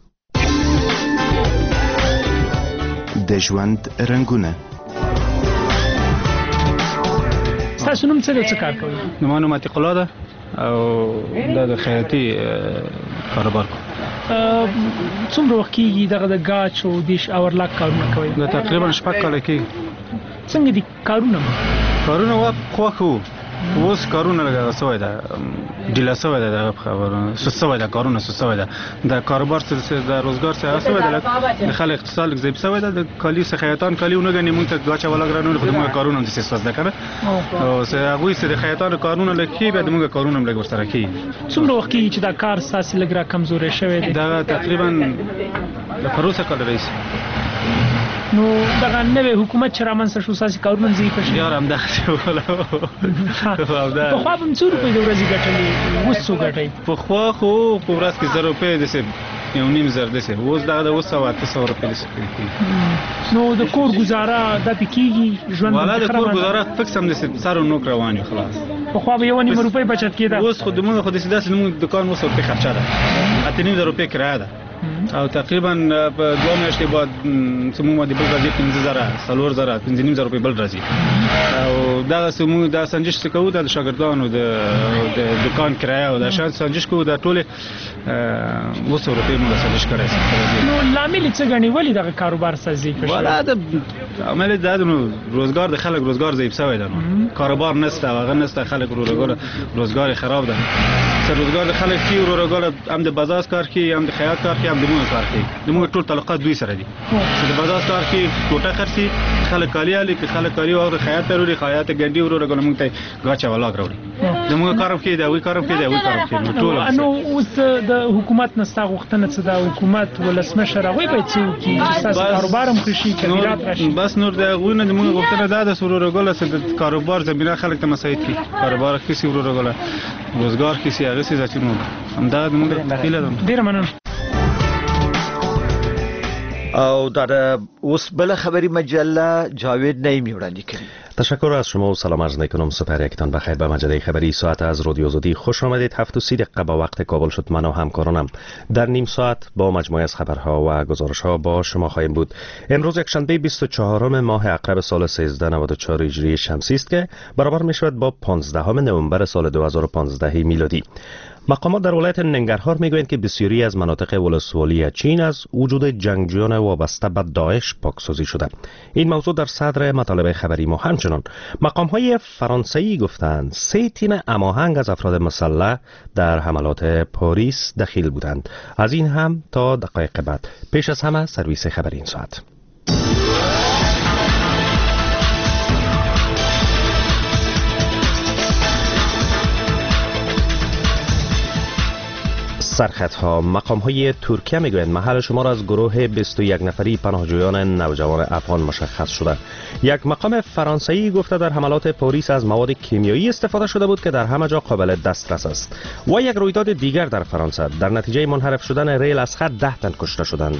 د ژوند رنګونه تاسو نوم څه کار کوئ؟ زما نوم عتیق الله ده او دا د خیاطي کاروبار کوم څومره وخت کېږي دغه د ګاچ او دیش اورلاک کارونه کوئ؟ دا تقریبا 6 کاله کېږي څنګه دي کارونه خوښ وو اوس کارونه لږه سوی ده ډیله سوی ده دغه خبرونه سست سوی ده کارونه سست سوی ده د کاروبار سره د روزګار سره سوی ده د خلک اقتصاد لږ ضعیف سوی ده د کالي خیاطان کالي ونه غني مونږ ته ګاچ ولا ګرانونه خو موږ کارونه د سیاست ده کنه او سره هغه سره خیاطان کارونه لکه به موږ کارونه لږ ورسره کوي څومره وخت کې چې دا کار ساسي لګ را کمزورې شوی دی دا تقریبا د پروسه کال رئیس نو دغه نوې حکومت چې رامنځته شو ساسي کارونه ضعیف شي یار هم دغه ولا په خو هم 2 روپۍ د ورځې ګټلې اوس څو ګټي په خو په ورځ کې 0 روپۍ د سه یو نیم زر د سه اوس دغه 900 روپۍ لسه نو د کور گزاره د پکېږي ژوند ولا د کور گزاره فکس هم د سر نو روان یو خلاص په خو به یو نیم روپۍ بچت کېده اوس خو د موږ خو د سیده موږ دکان وسو په خرچه ده اته نیم روپۍ کرایه ده او تقریبا په 2 میاشتې بعد سمو د بل راځي 15000 5.5 روپۍ بل راځي او دا سمو د سنجش کوو د شاګردانو د دکان کرایه او د شان سنجش کوو د ټوله 200 روپۍ موږ سنجش کړی نو لامل څه غني ولی دغه کاروبار سازي کوي ولا د عمل د روزګار د خلک روزګار ضعیف شوی دی نو کاروبار نشته هغه نشته خلک روزګار خراب ده سر روزګار د خلک کی روزګار هم د بازار کار کی هم د خیاط کار کی هم د موږ کار کوي د موږ ټول تعلقات دوی سره دي چې د بازار کار کې ټوټه خرسي خلک کالي علي کې خلک کالي او خیاط ضروري خیاط ګنډي ورو غل موږ ته غاچا ولا غوړي د موږ کارم کې دا وی کارم کې دا وی کارم کې ټول نو اوس د حکومت نستا غوښتنه څه د حکومت ولسمشر هغه به څه کی اساس کاروبارم خوشي کبیرات راشي بس نور د غوونه د موږ غوښتنه دا د سرور غل د کاروبار زمينه خلک ته مساعد کی کاروبار کې سرور غل روزگار کسی هغه څه چې همدا موږ هیله ده. ډیر مننه. او در اوس بل خبری مجله جاوید نعیمی وړاندې کړي. تشکر از شما و سلام عرض میکنم. سپر یکتان بخیر به مجله خبری ساعت از رادیو آزادی خوش آمدید. 7:30 دقیقه با وقت کابل شد. من و همکارانم در نیم ساعت با مجموعه از خبرها و گزارش‌ها با شما خواهیم بود. امروز یکشنبه 24 ماه عقرب سال 1394 هجری شمسی است که برابر میشود با 15 نوامبر سال 2015 میلادی. مقامات در ولایت ننگرهار میگویند که بسیاری از مناطق ولسوالی چین از وجود جنگجویان وابسته به داعش پاکسازی شده. این موضوع در صدر مطالب خبری ما. همچنان مقام‌های فرانسوی گفتند 3 تیم هماهنگ از افراد مسلح در حملات پاریس دخیل بودند. از این هم تا دقایق بعد. پیش از همه سرویس خبری این ساعت. سرخطها. مقام‌های ترکیه میگویند محل شمار از گروه 21 نفری پناهجویان نوجوان افغان مشخص شده. یک مقام فرانسوی گفته در حملات پاریس از مواد کیمیایی استفاده شده بود که در همه جا قابل دسترس است. و یک رویداد دیگر در فرانسه در نتیجه منحرف شدن ریل از خط 10 تن کشته شدند.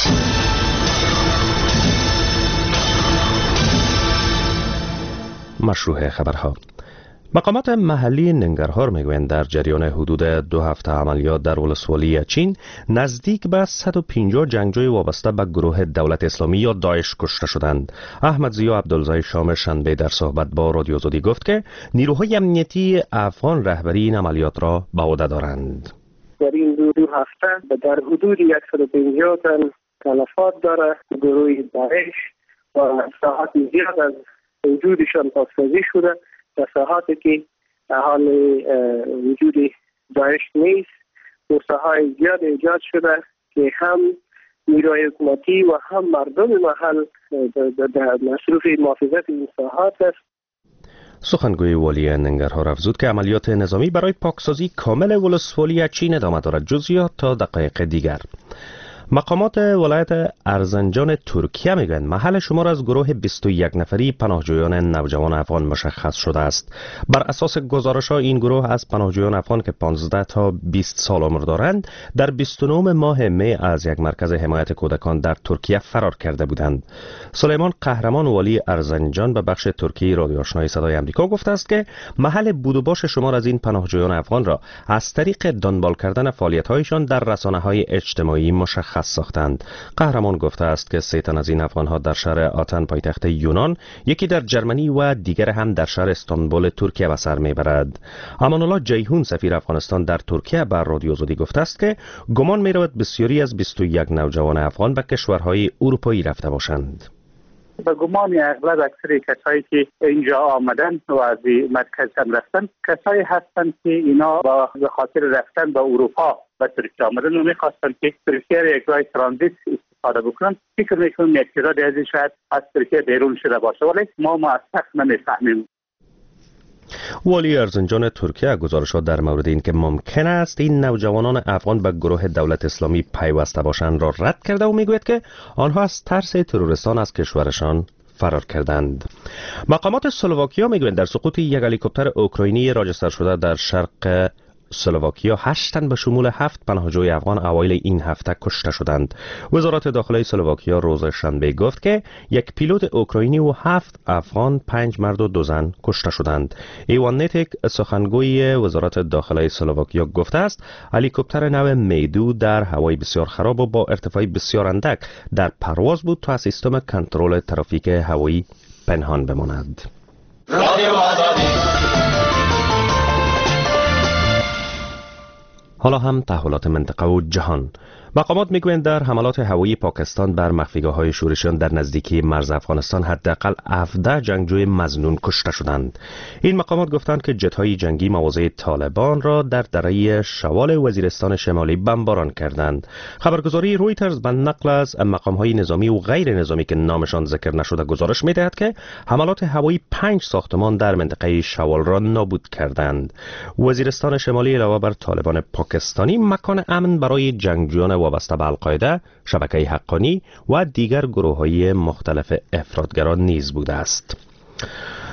مشروع خبرها. مقامات محلی ننگرهار میگویند در جریان حدود 2 هفته عملیات در ولسوالی چین نزدیک به 150 جنگجوی وابسته به گروه دولت اسلامی یا داعش کشته شدند. احمد ضیا عبدالزای شام شنبه در صحبت با رادیو آزادی گفت که نیروهای امنیتی افغان رهبری این عملیات را به عهده دارند. در این 2 هفته در حدود 150 تن تلفات داره گروه داعش و ساعات زیاد از وجودشان پاکسازی شده. در ساحاتی که حال وجود داعش نیست موسیقی زیاد ایجاد شده که هم نیروی حکومتی و هم مردم محل در مصروف محافظت این ساحات است. سخنگوی والی ننگرهار افزود که عملیات نظامی برای پاکسازی کامل ولسوالی چین ادامه دارد. جزئیات تا دقایق دیگر. مقامات ولایت ارزنجان ترکیه میگویند محل شمار از گروه 21 نفری پناهجویان نوجوان افغان مشخص شده است. بر اساس گزارش‌ها این گروه از پناهجویان افغان که 15 تا 20 سال عمر دارند در 29 ماه می از یک مرکز حمایت کودکان در ترکیه فرار کرده بودند. سلیمان قهرمان والی ارزنجان به بخش ترکی رادیو آشنای صدای آمریکا گفته است که محل بود و باش شمار از این پناهجویان افغان را از طریق دنبال کردن فعالیت‌هایشان در رسانه‌های اجتماعی مشخص ساختند. قهرمان گفته است که 3 تن از این افغان‌ها در شهر آتن پایتخت یونان، یکی در جرمنی و دیگر هم در شهر استانبول ترکیه به سر میبرد. امان الله جیهون سفیر افغانستان در ترکیه بر رادیو آزادی گفته است که گمان می‌رود بسیاری از 21 نوجوان افغان به کشورهای اروپایی رفته باشند. به گمان اغلب اکثر کسایی که اینجا آمدن و از مرکز هم رفتن کسایی هستند که اینا به خاطر رفتن به اروپا و ترکیه آمدن و میخواستن که ترکیه را یک راه ترانزیت استفاده بکنن. فکر میکنم یک تعدادی از شاید از ترکیه بیرون شده باشه ولی ما موثق نمیفهمیم. والی ارزنجان ترکیه گزارشات در مورد این که ممکن است این نوجوانان افغان به گروه دولت اسلامی پیوسته باشند را رد کرده و میگوید که آنها از ترس تروریستان از کشورشان فرار کردند. مقامات اسلواکیا میگویند در سقوط یک هلیکوپتر اوکراینی راجستر شده در شرق اسلواکیا 8 تن به شمول 7 پناهجوی افغان اوایل این هفته کشته شدند. وزارت داخلی اسلواکیا روز شنبه گفت که یک پیلوت اوکراینی و 7 افغان 5 مرد و 2 زن کشته شدند. ایوان نیتیک سخنگوی وزارت داخلی اسلواکیا گفته است هلیکوپتر نو میدو در هوای بسیار خراب و با ارتفاع بسیار اندک در پرواز بود تا از سیستم کنترل ترافیک هوایی پنهان بماند. رادیو آزادی. حالا هم تحولات منطقه و جهان. مقامات میگویند در حملات هوایی پاکستان بر مخفیگاه‌های شورشیان در نزدیکی مرز افغانستان حداقل 17 جنگجوی مظنون کشته شدند. این مقامات گفتند که جت‌های جنگی مواضع طالبان را در دره شوال وزیرستان شمالی بمباران کردند. خبرگزاری رویترز به نقل از مقام‌های نظامی و غیر نظامی که نامشان ذکر نشده گزارش می‌دهد که حملات هوایی 5 ساختمان در منطقه شوال را نابود کردند. وزیرستان شمالی علاوه بر طالبان پاکستانی مکان امن برای جنگجویان وابسته به القاعده، شبکه حقانی و دیگر گروه‌های مختلف افراطگران نیز بوده است.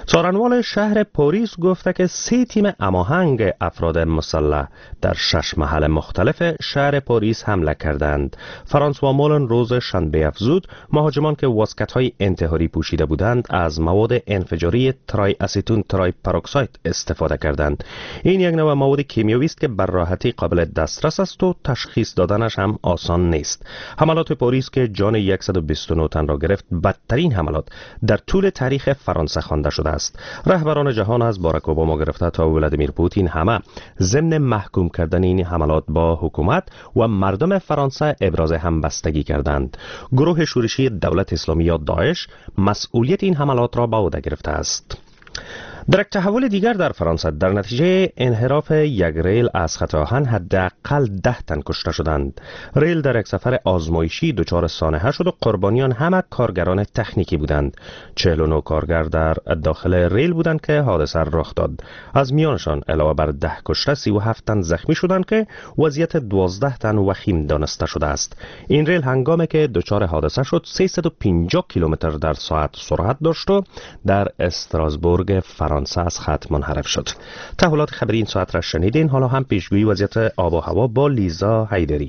څارنوال شهر پاریس گفته که 3 تیم هماهنگ افراد مسلح در 6 محل مختلف شهر پاریس حمله کردند. فرانسوا مولن روز شنبه افزود مهاجمان که واسکت‌های انتحاری پوشیده بودند از مواد انفجاری ترای اسیتون ترای پروکساید استفاده کردند. این یک نوع مواد کیمیایی است که بر راحتی قابل دسترس است و تشخیص دادنش هم آسان نیست. حملات پاریس که جان 129 تن را گرفت بدترین حملات در طول تاریخ فرانسه خوانده شده است. رهبران جهان از باراک اوباما گرفته تا ولادیمیر پوتین همه ضمن محکوم کردن این حملات با حکومت و مردم فرانسه ابراز همبستگی کردند. گروه شورشی دولت اسلامی یا داعش مسئولیت این حملات را به عهده گرفته است. در یک تحول دیگر در فرانسه در نتیجه انحراف یک ریل از خط آهن حداقل 10 تن کشته شدند. ریل در یک سفر آزمایشی دچار سانحه شد و قربانیان همه کارگران تکنیکی بودند. 49 کارگر در داخل ریل بودند که حادثه رخ داد. از میانشان علاوه بر 10 کشته 37 تن زخمی شدند که وضعیت 12 تن وخیم دانسته شده است. این ریل هنگامی که دچار حادثه شد 350 کیلومتر در ساعت سرعت داشت و در استراسبورگ فرانسه از خط منحرف شد. تحولات خبری این ساعت را شنیدین. حالا هم پیشگویی وضعیت آب و هوا با لیزا حیدری.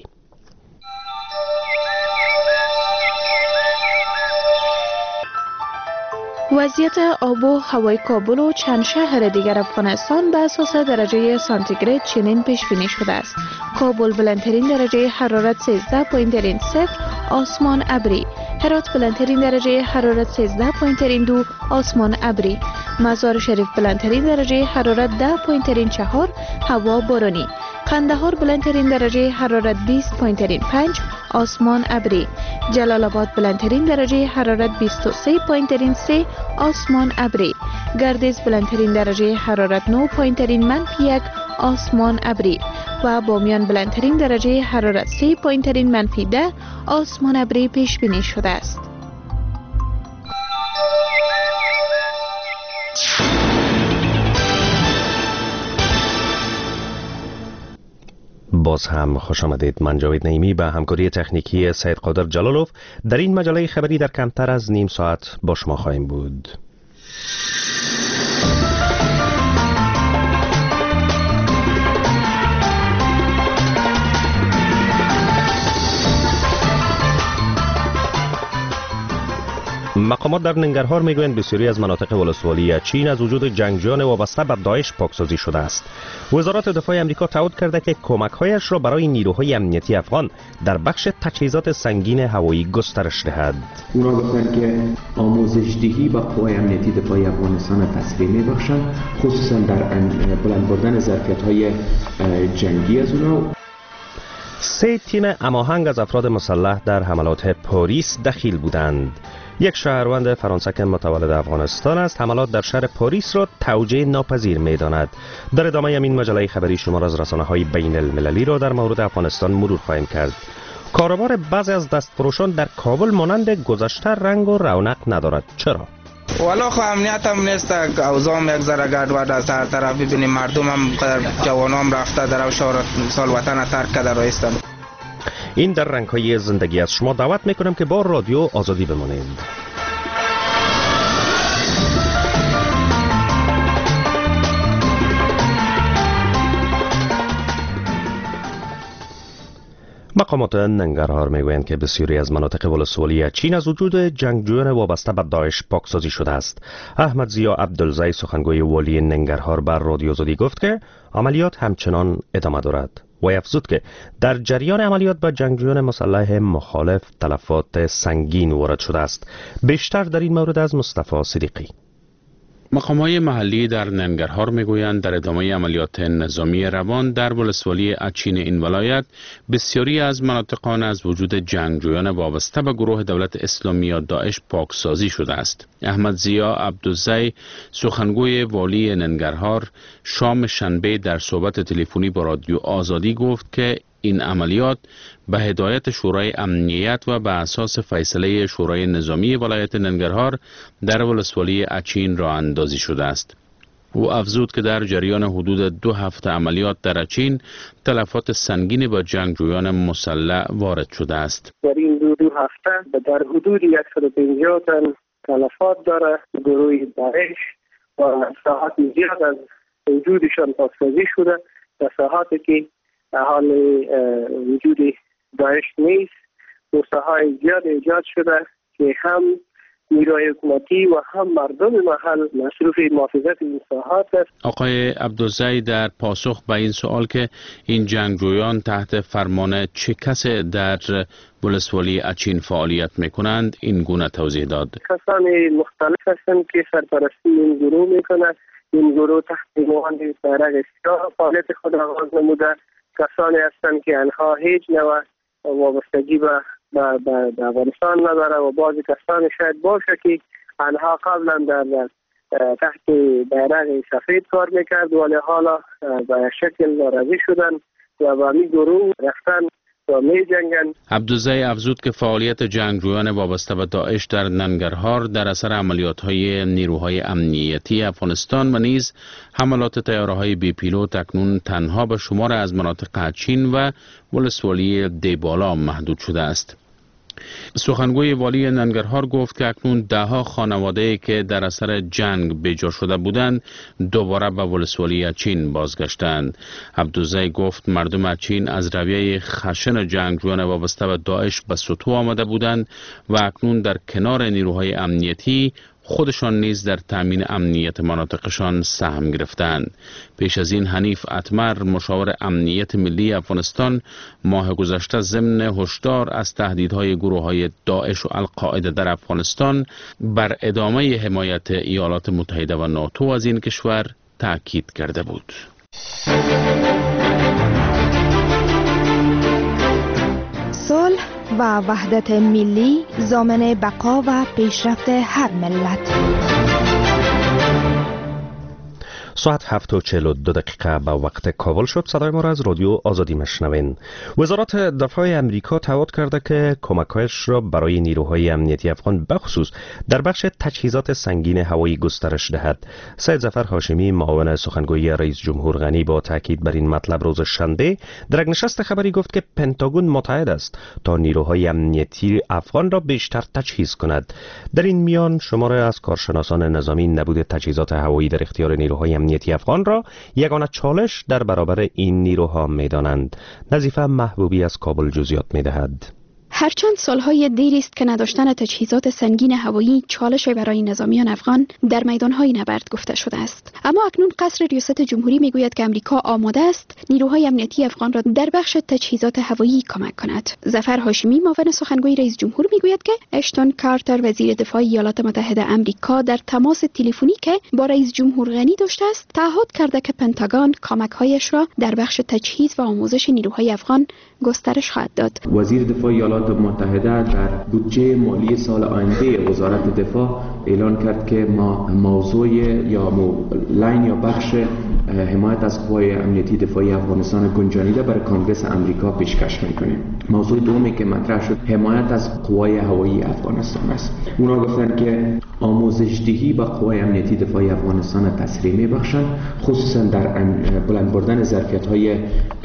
وضعیت آب و هوای کابل و چند شهر دیگر افغانستان به اساس درجه سانتیگراد چنین پیش بینی شده است. کابل بلندترین درجه حرارت 13.0، آسمان ابری. هرات بلندترین درجه حرارت 13.2، آسمان ابری. مزار شریف بلندترین درجه حرارت 10.4، هوا بارانی. قندهار بلندترین درجه حرارت 20.5، آسمان ابری. جلال آباد بلندترین درجه حرارت 23.3، آسمان ابری. گردیز بلندترین درجه حرارت 9.1، آسمان ابری. و بامیان بلندترین درجه حرارت 3.10، آسمان ابری پیش بینی شده است. باز هم خوش آمدید. من جاوید نعیمی به همکاری تکنیکی سید قادر جلالوف در این مجله خبری در کمتر از نیم ساعت با شما خواهیم بود. مقامات در ننگرهار میگویند بسیاری از مناطق ولسوالی چین از وجود جنگجویان وابسته به داعش پاکسازی شده است. وزارت دفاع آمریکا تایید کرده که کمک‌هایش را برای نیروهای امنیتی افغان در بخش تجهیزات سنگین هوایی گسترش دهد. اونا گفتن که آموزش دهی با قوای امنیتی دفاع افغانستان تسریع می‌بخشند، خصوصا در بلند بردن ظرفیت‌های جنگی از اونا. 3 تیم هماهنگ از افراد مسلح در حملات پاریس دخیل بودند. یک شهروند فرانسه که متولد افغانستان است حملات در شهر پاریس را توجیه ناپذیر می‌داند. در ادامه این مجله خبری شما را از رسانه‌های بین المللی را در مورد افغانستان مرور خواهیم کرد. کاروبار بعضی از دستفروشان در کابل مانند گذشته رنگ و رونق ندارد. چرا؟ والا خو امنیت هم نیست، اوضاع یک ذره گډوډ است. هر طرف ببینیم مردم هم جوانان رفته در سال وطن ترک کرده رایستن. این در رنگ‌های زندگی از شما دعوت میکنم که با رادیو آزادی بمانید. مقامات ننگرهار میگویند که بسیاری از مناطق ولسوالی چین از وجود جنگجویان وابسته به داعش پاکسازی شده است. احمد ضیا عبدالزی سخنگوی والی ننگرهار بر رادیو آزادی گفت که عملیات همچنان ادامه دارد و افزود که در جریان عملیات به جنگجویان مسلح مخالف تلفات سنگین وارد شده است. بیشتر در این مورد از مصطفی صدیقی. مقامات محلی در ننگرهار میگویند در ادامه عملیات نظامی روان در ولسوالی اچین این ولایت بسیاری از مناطق از وجود جنگجویان وابسته به گروه دولت اسلامی یا داعش پاکسازی شده است. احمد ضیا عبدالزی سخنگوی والی ننگرهار شام شنبه در صحبت تلفنی با رادیو آزادی گفت که این عملیات به هدایت شورای امنیت و به اساس فیصله شورای نظامی ولایت ننگرهار در ولسوالی اچین راه اندازی شده است. او افزود که در جریان حدود 2 هفته عملیات در اچین تلفات سنگینی با جنگجویان مسلح وارد شده است. در این 2 هفته در حدود 150 تن تلفات داره گروه داعش و ساحات زیاد از وجودشان پاسسازی شده. در ساحاتی که حال وجود داعش نیست موسیقی زیاد ایجاد شده که هم نیروی حکومتی و هم مردم محل مصروف محافظت این ساحات است. آقای عبدالزی در پاسخ به این سوال که این جنگجویان تحت فرمان چه کسی در ولسوالی اچین فعالیت میکنند این گونه توضیح داد. کسان مختلف هستند که سرپرستی این گروه میکنند. این گروه تحت عنوان بیرق سیاه فعالیت خود آغاز نموده. کسانی هستند که آنها هیچ نوع وابستگی به افغانستان نداره و بعضی کسان شاید باشه که آنها قبلا در تحت بیرق سفید کار میکرد ولی حالا به شکل ناراضی شدن و با این گروه رفتن و می جنگن. عبدالزی افزود که فعالیت جنگجویان وابسته به داعش در ننگرهار در اثر عملیات‌های نیروهای امنیتی افغانستان و نیز حملات طیاره‌های بی پیلوت اکنون تنها به شمار از مناطق اچین و ولسوالی دیبالا محدود شده است. سخنگوی والی ننگرهار گفت که اکنون دهها خانواده‌ای که در اثر جنگ بیجا شده بودند دوباره به ولسوالی اچین بازگشتند. عبدالزی گفت مردم اچین از رویه خشن جنگجویان وابسته به داعش به سطوح آمده بودند و اکنون در کنار نیروهای امنیتی خودشان نیز در تامین امنیت مناطقشان سهم گرفتند. پیش از این حنیف اتمر مشاور امنیت ملی افغانستان ماه گذشته ضمن هشدار از تهدیدهای گروه‌های داعش و القاعده در افغانستان بر ادامه حمایت ایالات متحده و ناتو از این کشور تاکید کرده بود. صلح و وحدت ملی ضامن بقا و پیشرفت هر ملت. ساعت 7:42 به وقت کابل شد. صدای ما را از رادیو آزادی مشنوین. وزارت دفاع امریکا تعهد کرده که کمک‌هایش را برای نیروهای امنیتی افغان بخصوص در بخش تجهیزات سنگین هوایی گسترش دهد. سید ظفر هاشمی معاون سخنگوی رئیس جمهور غنی با تاکید بر این مطلب روز شنبه در یک نشست خبری گفت که پنتاگون متحد است تا نیروهای امنیتی افغان را بیشتر تجهیز کند. در این میان شماری از کارشناسان نظامی نبود تجهیزات هوایی در اختیار نیروهای امنیتی افغان را یگانه چالش در برابر این نیروها می‌دانند. نظیفه محبوبی از کابل جزئیات می‌دهد. هرچند سالهای دیری است که نداشتن تجهیزات سنگین هوایی چالش برای نظامیان افغان در میدانهای نبرد گفته شده است، اما اکنون قصر ریاست جمهوری میگوید که امریکا آماده است نیروهای امنیتی افغان را در بخش تجهیزات هوایی کمک کند. ظفر هاشمی معاون سخنگوی رئیس جمهور میگوید که اشتون کارتر وزیر دفاع ایالات متحده امریکا در تماس تلفنی که با رئیس جمهور غنی داشته است تعهد کرده که پنتاگون کمک‌هایش را در بخش تجهیز و آموزش نیروهای افغان گسترش خواهد داد. وزیر دفاع ایالات متحده در بودجه مالی سال آینده وزارت دفاع اعلان کرد که ما موضوع یا لاین یا بخش حمایت از قوای امنیتی دفاعی افغانستان گنجانیده برای کانگرس امریکا پیشکش میکنیم. موضوع دومی که مطرح شد حمایت از قوای هوایی افغانستان است. اونا گفتن که آموزش‌دهی با قوای امنیتی دفاعی افغانستان تسریع میبخشند، خصوصا در بلند بردن ظرفیت‌های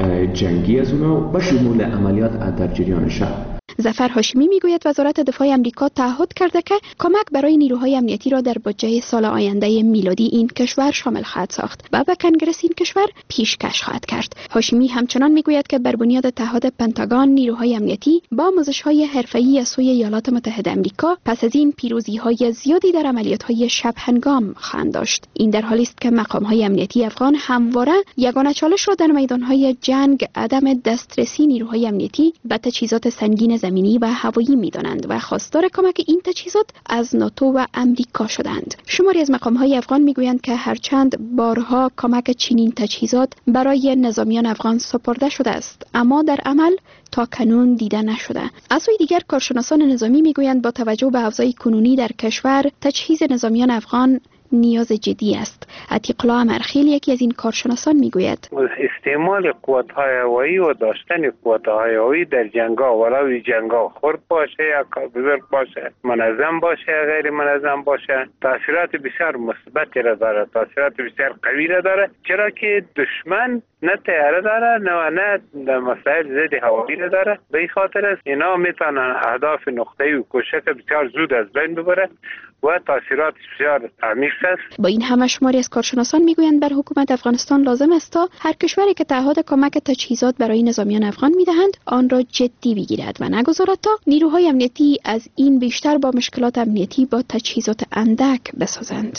جنگی از اونا و شمول عملیات در جریان شب. ظفر هاشمی میگوید وزارت دفاع امریکا تعهد کرده که کمک برای نیروهای امنیتی را در بودجه سال آینده میلادی این کشور شامل خواهد ساخت و به کنگره این کشور پیشکش خواهد کرد. هاشمی همچنان میگوید که بر بنیاد تعهد پنتاگون نیروهای امنیتی با آموزش‌های حرفه‌ای از سوی ایالات متحده آمریکا پس از این پیروزی‌های زیادی در عملیات‌های شب هنگام خواهند داشت. این در حالی است که مقام‌های امنیتی افغان همواره یگانه چالش را در میدان‌های جنگ عدم دسترسی نیروهای امنیتی به تجهیزات سنگین زمینی و هوایی می‌دانند و خواستار کمک این تجهیزات از ناتو و امریکا شدند. شماری از مقام‌های افغان می‌گویند که هرچند بارها کمک چنین تجهیزات برای نظامیان افغان سپرده شده است، اما در عمل تا کنون دیده نشده. از سوی دیگر کارشناسان نظامی می‌گویند با توجه به اوضاع کنونی در کشور تجهیز نظامیان افغان نیاز جدی است. عتیق الله امرخیل یکی از این کارشناسان میگوید استعمال قوت‌های هوایی و داشتن قوت‌های هوایی در جنگ‌ها ولو جنگ‌ها خرد باشه یا بزرگ باشه، منظم باشه یا غیر منظم باشه، تاثیرات بسیار مثبتی را داره، تاثیرات بسیار قوی را داره، چرا که دشمن نه تیاره داره نه مسائل ضد هوایی داره. به این خاطر است اینا میتونن اهداف نقطه‌ای و کوشش بسیار زود از بین ببره و تاثیرات بسیار عمیق است. با این همه شماری از کارشناسان میگویند بر حکومت افغانستان لازم است تا هر کشوری که تعهد کمک تجهیزات برای نظامیان افغان میدهند آن را جدی بگیرد و نگذارد تا نیروهای امنیتی از این بیشتر با مشکلات امنیتی با تجهیزات اندک بسازند.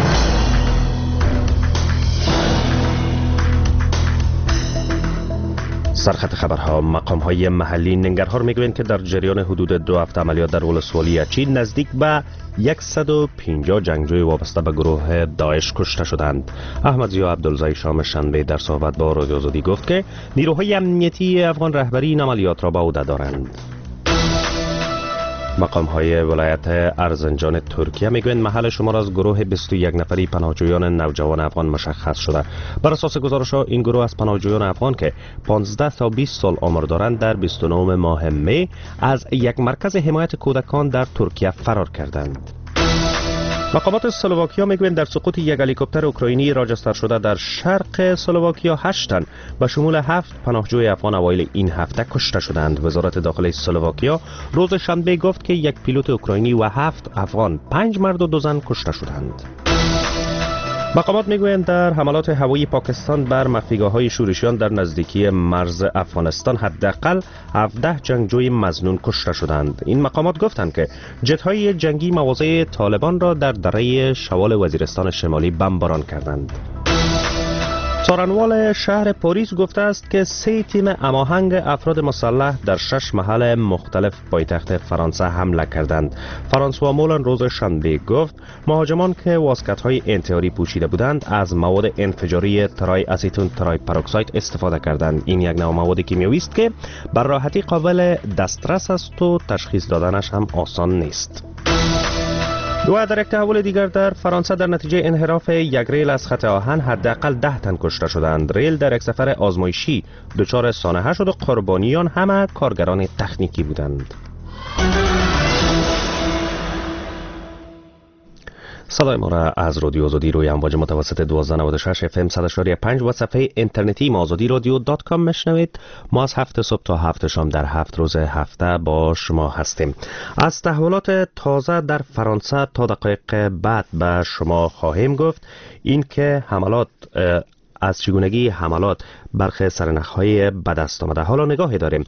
سرخط خبرها. مقام‌های محلی ننگرهار میگویند که در جریان حدود 2 هفته عملیات در ولسوالی اچین نزدیک به 150 جنگجوی وابسته به گروه داعش کشته شدند. احمد ضیا عبدالزی شام شنبه در صحبت با رادیو آزادی گفت که نیروهای امنیتی افغان رهبری این عملیات را به عهده دارند. مقام‌های ولایت ارزنجان ترکیه میگویند محل شمار از گروه 21 نفری پناهجویان نوجوان افغان مشخص شده. بر اساس گزارش‌ها این گروه از پناهجویان افغان که 15 تا 20 سال عمر دارند در 29 ماه می از یک مرکز حمایت کودکان در ترکیه فرار کردند. مقامات اسلواکیا میگویند در سقوط یک هلیکوپتر اوکراینی راجستر شده در شرق اسلواکیا 8 تن به شمول 7 پناهجوی افغان اوایل این هفته کشته شدند. وزارت داخلی اسلواکیا روز شنبه گفت که یک پیلوت اوکراینی و 7 افغان، 5 مرد و 2 زن کشته شدند. مقامات میگویند در حملات هوایی پاکستان بر مخفیگاه‌های شورشیان در نزدیکی مرز افغانستان حداقل 17 جنگجوی مظنون کشته شدند. این مقامات گفتند که جت‌های جنگی مواضع طالبان را در دره شوال وزیرستان شمالی بمباران کردند. سارنوال شهر پاریس گفته است که 3 تیم هماهنگ افراد مسلح در 6 محل مختلف پایتخت فرانسه حمله کردند. فرانسوا مولن روز شنبه گفت مهاجمان که واسکت‌های انتحاری پوشیده بودند از مواد انفجاری ترای اسیتون ترای پروکساید استفاده کردند. این یک نوع مواد کیمیایی است که بر راحتی قابل دسترس است و تشخیص دادنش هم آسان نیست. و در یک تحول دیگر در فرانسه در نتیجه انحراف یک ریل از خط آهن حداقل 10 تن کشته شدند. ریل در یک سفر آزمایشی دچار سانحه شد و قربانیان همه کارگران تکنیکی بودند. صدای ما را از رادیو آزادی روی امواج متوسط 1296 FM 100.5 و صفحه اینترنتی azadirodio.com میشنوید. ما از 7 صبح تا 7 شام در 7 روز هفته با شما هستیم. از تحولات تازه در فرانسه تا دقایق بعد به شما خواهیم گفت. این که حملات از چگونگی حملات برخی سرنخ‌های به دست آمده. حالا نگاهی داریم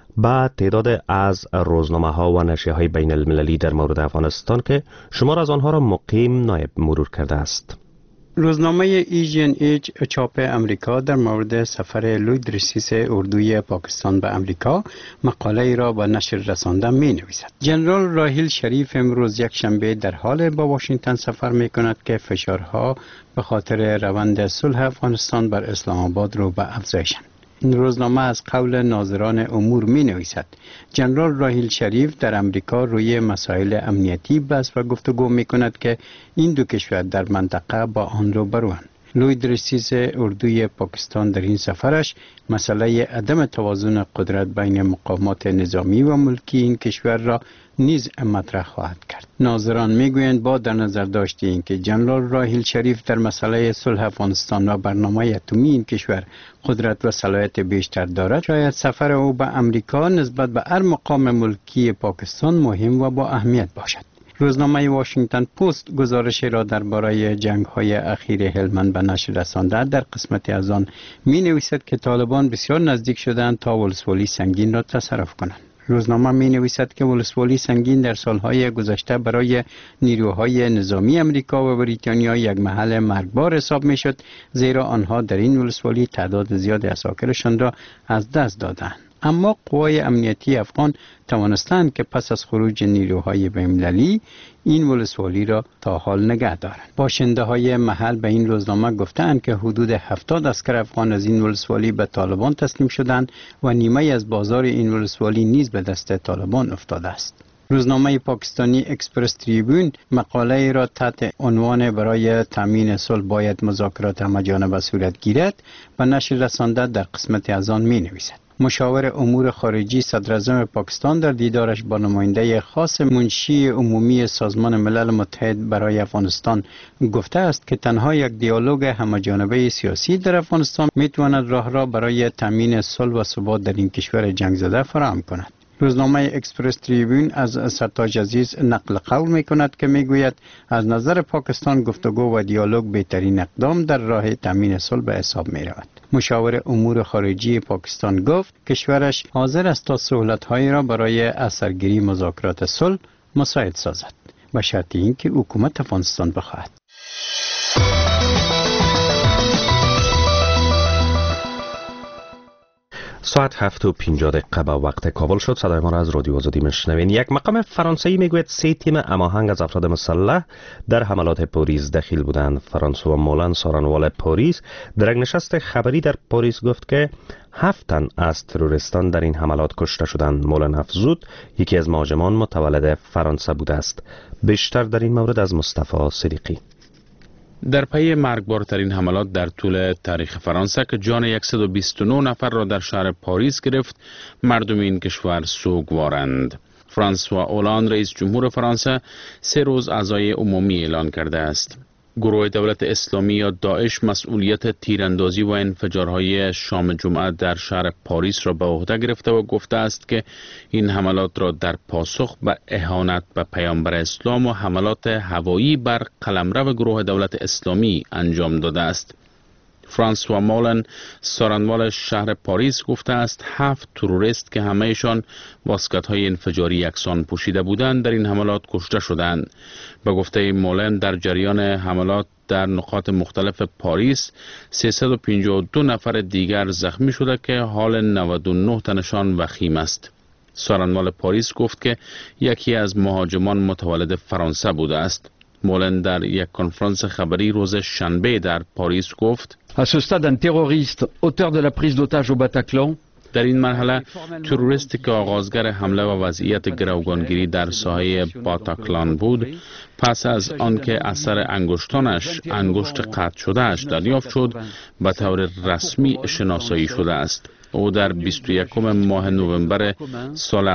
با تعداد از روزنامه ها و نشریه های بین المللی در مورد افغانستان که شمار از آنها را مقیم نایب مرور کرده است. روزنامه ایجین ایج چاپ امریکا در مورد سفر لوید رسیس اردوی پاکستان به امریکا مقاله ای را به نشر رسانده می نویسد. جنرال راحیل شریف امروز یک شنبه در حال با واشنگتن سفر می کند که فشارها به خاطر روند صلح افغانستان بر اسلام آباد رو به افزایشند. این روزنامه از قول ناظران امور می نویسد جنرال راحیل شریف در امریکا روی مسائل امنیتی بحث و گفتگو می کند که این دو کشور در منطقه با آن روبروند. لوید رسیس اردوی پاکستان در این سفرش مسئله عدم توازن قدرت بین مقامات نظامی و ملکی این کشور را نیز مطرح خواهد کرد. ناظران میگویند با در نظر داشته اینکه جنرال راحیل شریف در مسئله صلح افغانستان و برنامه اتمی این کشور قدرت و صلاحیت بیشتر دارد، شاید سفر او به امریکا نسبت به هر مقام ملکی پاکستان مهم و با اهمیت باشد. روزنامه واشنگتن پست گزارشی را درباره جنگ‌های اخیر هلمند به نشر رسانده. در قسمتی از آن می‌نویسد که طالبان بسیار نزدیک شدند تا ولسوالی سنگین را تصرف کنند. روزنامه می‌نویسد که ولسوالی سنگین در سالهای گذشته برای نیروهای نظامی امریکا و بریتانیا یک محل مرگبار حساب می‌شد، زیرا آنها در این ولسوالی تعداد زیادی اساکرشان را از دست دادند. اما قوای امنیتی افغان توانستند که پس از خروج نیروهای بین‌المللی این ولسوالی را تا حال نگه دارند. باشنده های محل به این روزنامه گفتند که حدود 70 عسکر افغان از این ولسوالی به طالبان تسلیم شدند و نیمه از بازار این ولسوالی نیز به دست طالبان افتاده است. روزنامه پاکستانی اکسپرس تریبون مقاله ای را تحت عنوان برای تامین صلح باید مذاکرات همه‌جانبه صورت گیرد و نشر رسانده در قسمت از آن می‌نویسد. مشاور امور خارجی صدراعظم پاکستان در دیدارش با نماینده خاص منشی عمومی سازمان ملل متحد برای افغانستان گفته است که تنها یک دیالوگ همه‌جانبه سیاسی در افغانستان میتواند راه را برای تامین صلح و ثبات در این کشور جنگ زده فراهم کند. روزنامه اکسپرس تریبیون از سرتاج عزیز نقل قول می کند که می گوید از نظر پاکستان گفتگو و دیالوگ بهترین اقدام در راه تامین صلح به حساب می رود. مشاور امور خارجی پاکستان گفت کشورش حاضر است تا سهولت‌هایی را برای اثرگیری مذاکرات صلح مساعد سازد به شرط اینکه حکومت افغانستان بخواهد. ساعت 7:50 با وقت کابل شد. صدای ما را از رادیو آزادی میشنوین. یک مقام فرانسوی میگوید 3 تیم هماهنگ از افراد مسلح در حملات پاریس دخیل بودند. فرانسوا مولن سارنوال پاریس در یک نشست خبری در پاریس گفت که 7 تن از تروریستان در این حملات کشته شدند. مولن افزود یکی از مهاجمان متولد فرانسه بوده است. بیشتر در این مورد از مصطفی صدیقی. در پی مرگبارترین حملات در طول تاریخ فرانسه که جان 129 نفر را در شهر پاریس گرفت، مردم این کشور سوگوارند. فرانسوا اولاند رئیس جمهور فرانسه 3 روز عزای عمومی اعلان کرده است. گروه دولت اسلامی یا داعش مسئولیت تیراندازی و انفجارهای شام جمعه در شهر پاریس را به عهده گرفته و گفته است که این حملات را در پاسخ به اهانت به پیامبر اسلام و حملات هوایی بر قلمرو گروه دولت اسلامی انجام داده است. فرانسوا مولن سارنوال شهر پاریس گفته است 7 تروریست که همهشان واسکت‌های انفجاری یکسان پوشیده بودند در این حملات کشته شدند. به گفته مولن در جریان حملات در نقاط مختلف پاریس 352 نفر دیگر زخمی شده که حال 99 تنشان وخیم است. سارنوال پاریس گفت که یکی از مهاجمان متولد فرانسه بوده است. مولن در یک کنفرانس خبری روز شنبه در پاریس گفت À ce stade, un terroriste auteur de la prise d'otage au Bataclan در این مرحله تروریستی که آغازگر حمله و وضعیت گروگانگیری در ساحه باتاکلان بود، پس از آنکه اثر انگشتانش انگشت قطع شدهش دریافت شد به طور رسمی شناسایی شده است. او در 21 ماه نوامبر سال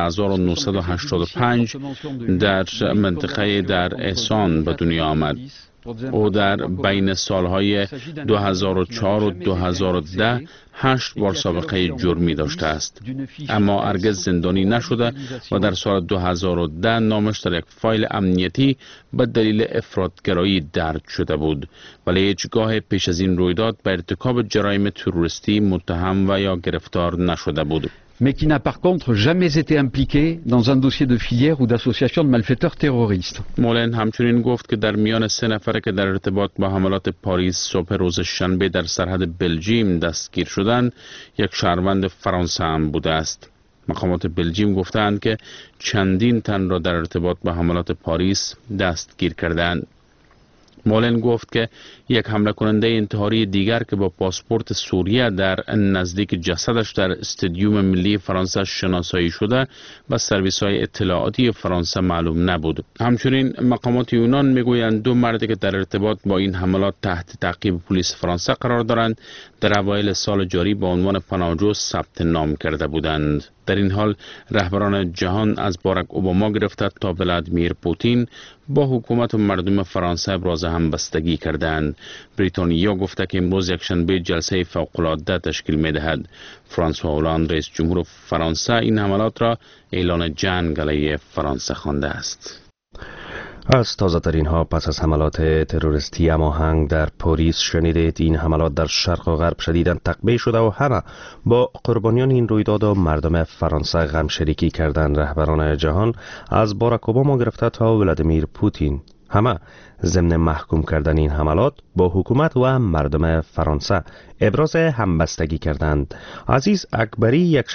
1985 در منطقه در احسان به دنیا آمد. او در بین سالهای 2004 و 2010 8 بار سابقه جرمی داشته است، اما هرگز زندانی نشده و در سال 2010 نامش در یک فایل امنیتی به دلیل افراطگرایی درج شده بود، ولی هیچگاه پیش از این رویداد به ارتکاب جرایم تروریستی متهم و یا گرفتار نشده بود. mais qui n'a par contre jamais été impliqué dans un dossier de filière ou d'association de malfaiteurs terroristes. مولن همچنین گفت که در میان 3 نفر که در ارتباط با حملات پاریس صبح روز شنبه در سرحد بلژیم دستگیر شدند، یک شهروند فرانسه هم بوده است. مقامات بلژیم گفتند که چندین تن را در ارتباط با حملات پاریس دستگیر کردند. مولن گفت که یک حمله کننده انتحاری دیگر که با پاسپورت سوریه در نزدیک جسدش در استادیوم ملی فرانسه شناسایی شده و سرویس‌های اطلاعاتی فرانسه معلوم نبود. همچنین مقامات یونان میگویند 2 مردی که در ارتباط با این حملات تحت تعقیب پلیس فرانسه قرار دارند در اوایل سال جاری با عنوان پناهجو ثبت نام کرده بودند. در این حال رهبران جهان از باراک اوباما گرفته تا ولادیمیر پوتین با حکومت و مردم فرانسه ابراز همبستگی کردند. بریتانیا گفته که امروز یکشنبه جلسه فوق‌العاده تشکیل می‌دهد. فرانسوا اولاند رئیس جمهور فرانسه این حملات را اعلان جنگ علیه فرانسه خوانده است. از تازه ترین ها پس از حملات تروریستی هماهنگ در پاریس شنیدید. این حملات در شرق و غرب شدیداً تقبیح شده و همه با قربانیان این رویداد و مردم فرانسه غم شریکی کردند. رهبران جهان از باراک اوباما گرفته تا ولادیمیر پوتین همه ضمن محکوم کردن این حملات با حکومت و مردم فرانسه ابراز همبستگی کردند. عزیز اکبری یک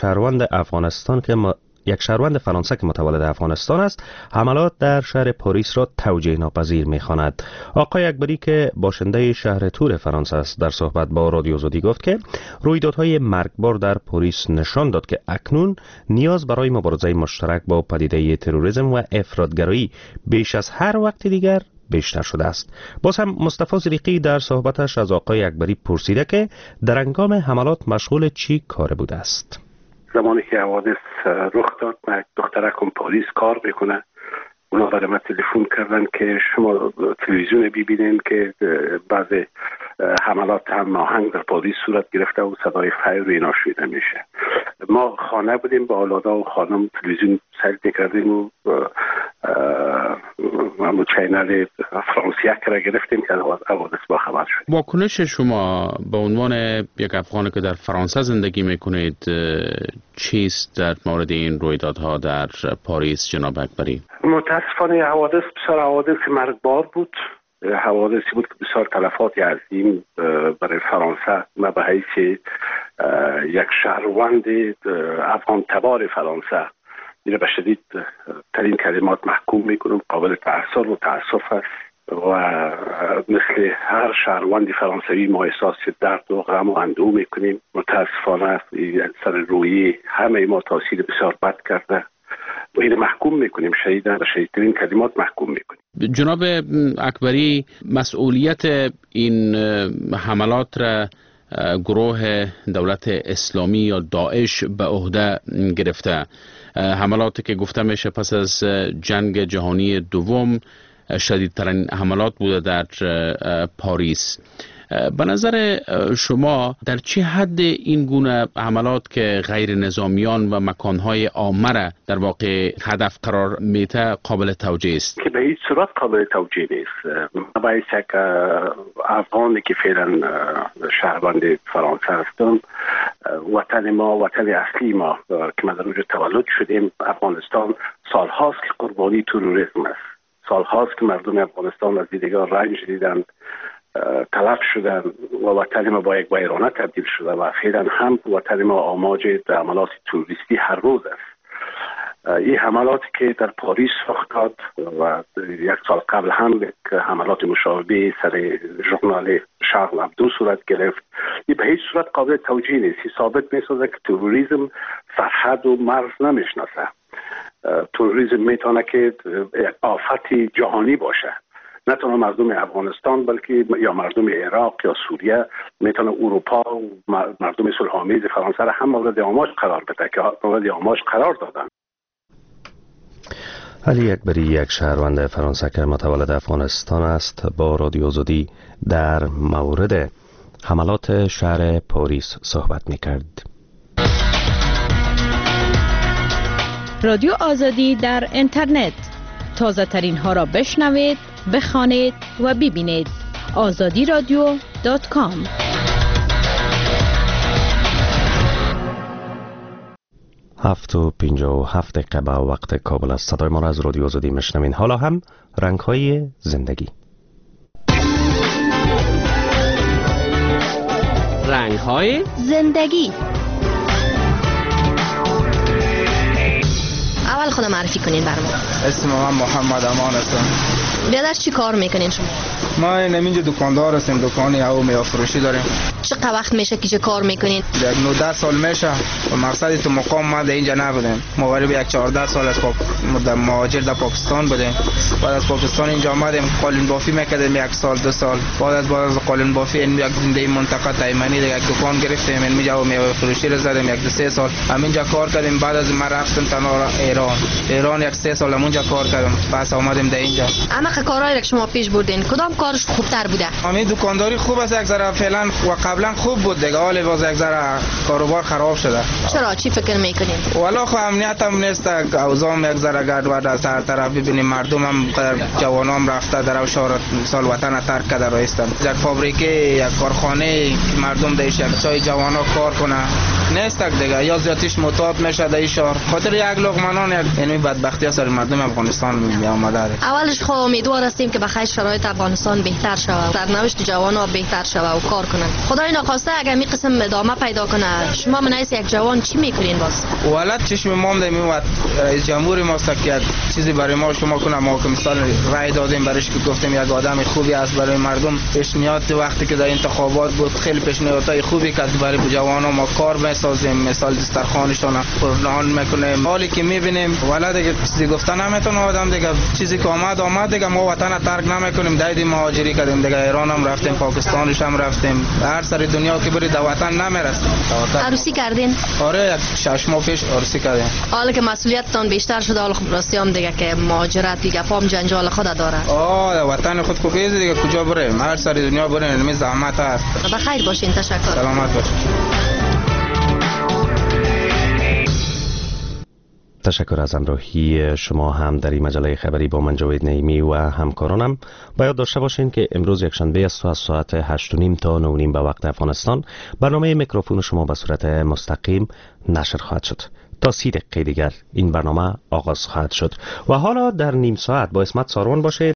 شهروند فرانسه که متولد افغانستان است حملات در شهر پاریس را توجیه ناپذیر می‌خواند. آقای اکبری که باشنده شهر تور فرانسه است در صحبت با رادیو آزادی گفت که رویدادهای مرگبار در پاریس نشان داد که اکنون نیاز برای مبارزه مشترک با پدیده تروریسم و افراطگرایی بیش از هر وقت دیگر بیشتر شده است. باز هم مصطفی صدیقی در صحبتش از آقای اکبری پرسیده که در هنگام حملات مشغول چی کار بوده است. زمانی که حوادث رخ داد من دخترکم پاریس کار میکنه، اونا برای من تلفن کردن که شما تلویزیون ببینین که بعض حملات هم ناهنگ در پاریس صورت گرفته و صدای فایر و اینا شنیده میشه. ما خانه بودیم با اولادا و خانم تلویزیون سر میکردیم و چینل فرانسیه را گرفتیم که حوادث با خبر شد. واکنش شما به عنوان یک افغانی که در فرانسه زندگی میکنید چیست در مورد این رویدادها در پاریس جناب اکبری؟ متاسفانه حوادث بسیار حوادث مرگبار بود، حوادثی بود که بسیار تلفات عظیم برای فرانسه. ما به حیث یک شهروند افغان تبار فرانسه این به شدید ترین کلمات محکوم میکنم، قابل تأثیر و تأسف است و مثل هر شهروند فرانسوی ما احساس درد و غم و اندوه میکنیم. متاسفانه سر روی همه ما تاثیر بسیار بد کرده و این محکوم میکنیم، شهیدان و شهیدترین کلمات محکوم میکنیم. جناب اکبری، مسئولیت این حملات را گروه دولت اسلامی یا داعش به عهده گرفته، حملاتی که گفته میشه پس از جنگ جهانی دوم شدیدترین حملات بوده در پاریس. به نظر شما در چه حد این گونه حملات که غیر نظامیان و مکانهای عامه را در واقع هدف قرار میده قابل توجیه است؟ که به هیچ صورت قابل توجیه نیست. باید یک افغانی که فعلا شهروند فرانسه هستم، وطن ما، وطن اصلی ما که ما در اونجا تولد شدیم، افغانستان، سالهاست که قربانی تروریسم است، سالهاست که مردم افغانستان از دیدگاه رنج دیدن، تلف شدن و وطن ما با یک ویرانه تبدیل شده و فعلا هم وطن ما آماج حملات تروریستی هر روز است. این حملاتی که در پاریس رخ داد و یک سال قبل هم یک حملات مشابه سر ژورنال شارل ابدو صورت گرفت، این به هیچ صورت قابل توجیه نیست. ثابت می‌سازه که تروریسم سرحد و مرز نمیشناسه. تروریسم میتونه که یک آفت جهانی باشه، نه تنها مردم افغانستان بلکه یا مردم عراق یا سوریه، میتونه اروپا و مردم صلح‌آمیز فرانسه را هم مورد آماج قرار بده که مورد آماج قرار دادن. علی اکبری، یک شهروند فرانسه که متولد افغانستان است، با رادیو آزادی در مورد حملات شهر پاریس صحبت می‌کرد. رادیو آزادی در اینترنت، تازه ترین ها را بشنوید، بخوانید و ببینید. azadiradio.com. هفت و 57 دقیقه به وقت کابل است. صدای ما را از رادیو آزادی میشنوین. حالا هم رنگ‌های زندگی. رنگ‌های زندگی. اول خودم معرفی کنین برام. اسم من محمد امان هستم. بیادر چی کار میکنین شما؟ ما اینجا دکاندار هستیم، دکانی او میوه فروشی داریم. چقدر وقت میشه که چه کار میکنین؟ 19 سال میشه و مقصد تو مقام ما در اینجا نبودیم. ما قریب 14 سال از مهاجر در پاکستان بودیم. بعد از پاکستان اینجا آمدیم، قالین بافی میکردیم 1 سال 2 سال. بعد از قالین بافی این یک زنده منطقه تایمنی یک دکان گرفتیم، اینجا میوه فروشی رو زدیم 1-3 سال. همینجا کار کردیم. بعد از ما رفتیم تنها ایران 1-3 سال همونجا کار کردم. پس آمدیم در اینجا. اما کارهایی که شما پیش بردین کدام کارش خوبتر بوده؟ همین دکانداری خوب است، یک ذره فعلا و قبلا خوب بود دیگه، حالا باز یک ذره کاروبار خراب شده. چرا؟ چی فکر میکنین؟ والا خو امنیت هم نیست، اوضاع یک ذره گډوډ است. هر طرف ببینیم مردم هم جوانام رفته در شهر سال وطن ترک کرده رایستن. در فابریکه یک کارخانه مردم دیش یک چای جوانا کار کنه نیست دیگه، یا زیاتیش معتاد میشه در شهر خاطر یک لقمه نان. یعنی بدبختی است مردم افغانستان می آمده. اولش خو امیدوار هستیم که بخیر شرایط افغانستان بهتر شود، سرنوشت جوان‌ها بهتر شود و کار کنن. خدای نخواسته اگر می قسم ادامه پیدا کنه، شما من یک جوان چی میکنین باز؟ ولات چشم مام میواد رئیس جمهور ما است که چیزی برای ما شما کنه. ما که مثال رای دادیم برایش که گفتیم یک آدم خوبی است برای مردم. پیشنهاد وقتی که در انتخابات بود خیلی پیشنهادهای خوبی کرد برای جوانان. ما کار بسازیم، مثال دسترخوانشون پرنان میکنیم. حالی که میبینیم والا دیگه چیزی گفتن نمیتونه آدم دیگه. چیزی که آمد دیگه. ما وطن ترک نمیکنیم، دایدی مهاجری کردیم دیگه. ایران هم رفتیم، پاکستانش هم رفتیم، هر سر دنیا که بری در وطن نمیرسیم. عروسی کردین؟ آره 6 ماه پیش عروسی کردیم. حالا که مسئولیتتان بیشتر شده، حالا خب راستی هم دیگه که مهاجرت دیگه فام جنجال خود داره. وطن خود کو بیز دیگه کجا بریم؟ هر سر دنیا بریم، نمی زحمت هست. بخیر باشین، تشکر. سلامت باشین. تشکر از همراهی شما هم در این مجله خبری با من جاوید نعیمی و همکارانم. باید داشته باشین که امروز یکشنبه است و از ساعت 8:30 تا 9:30 به وقت افغانستان برنامه میکروفون شما به صورت مستقیم نشر خواهد شد. تا 30 دقیقه دیگر این برنامه آغاز خواهد شد و حالا در نیم ساعت با اسمت ساروان باشید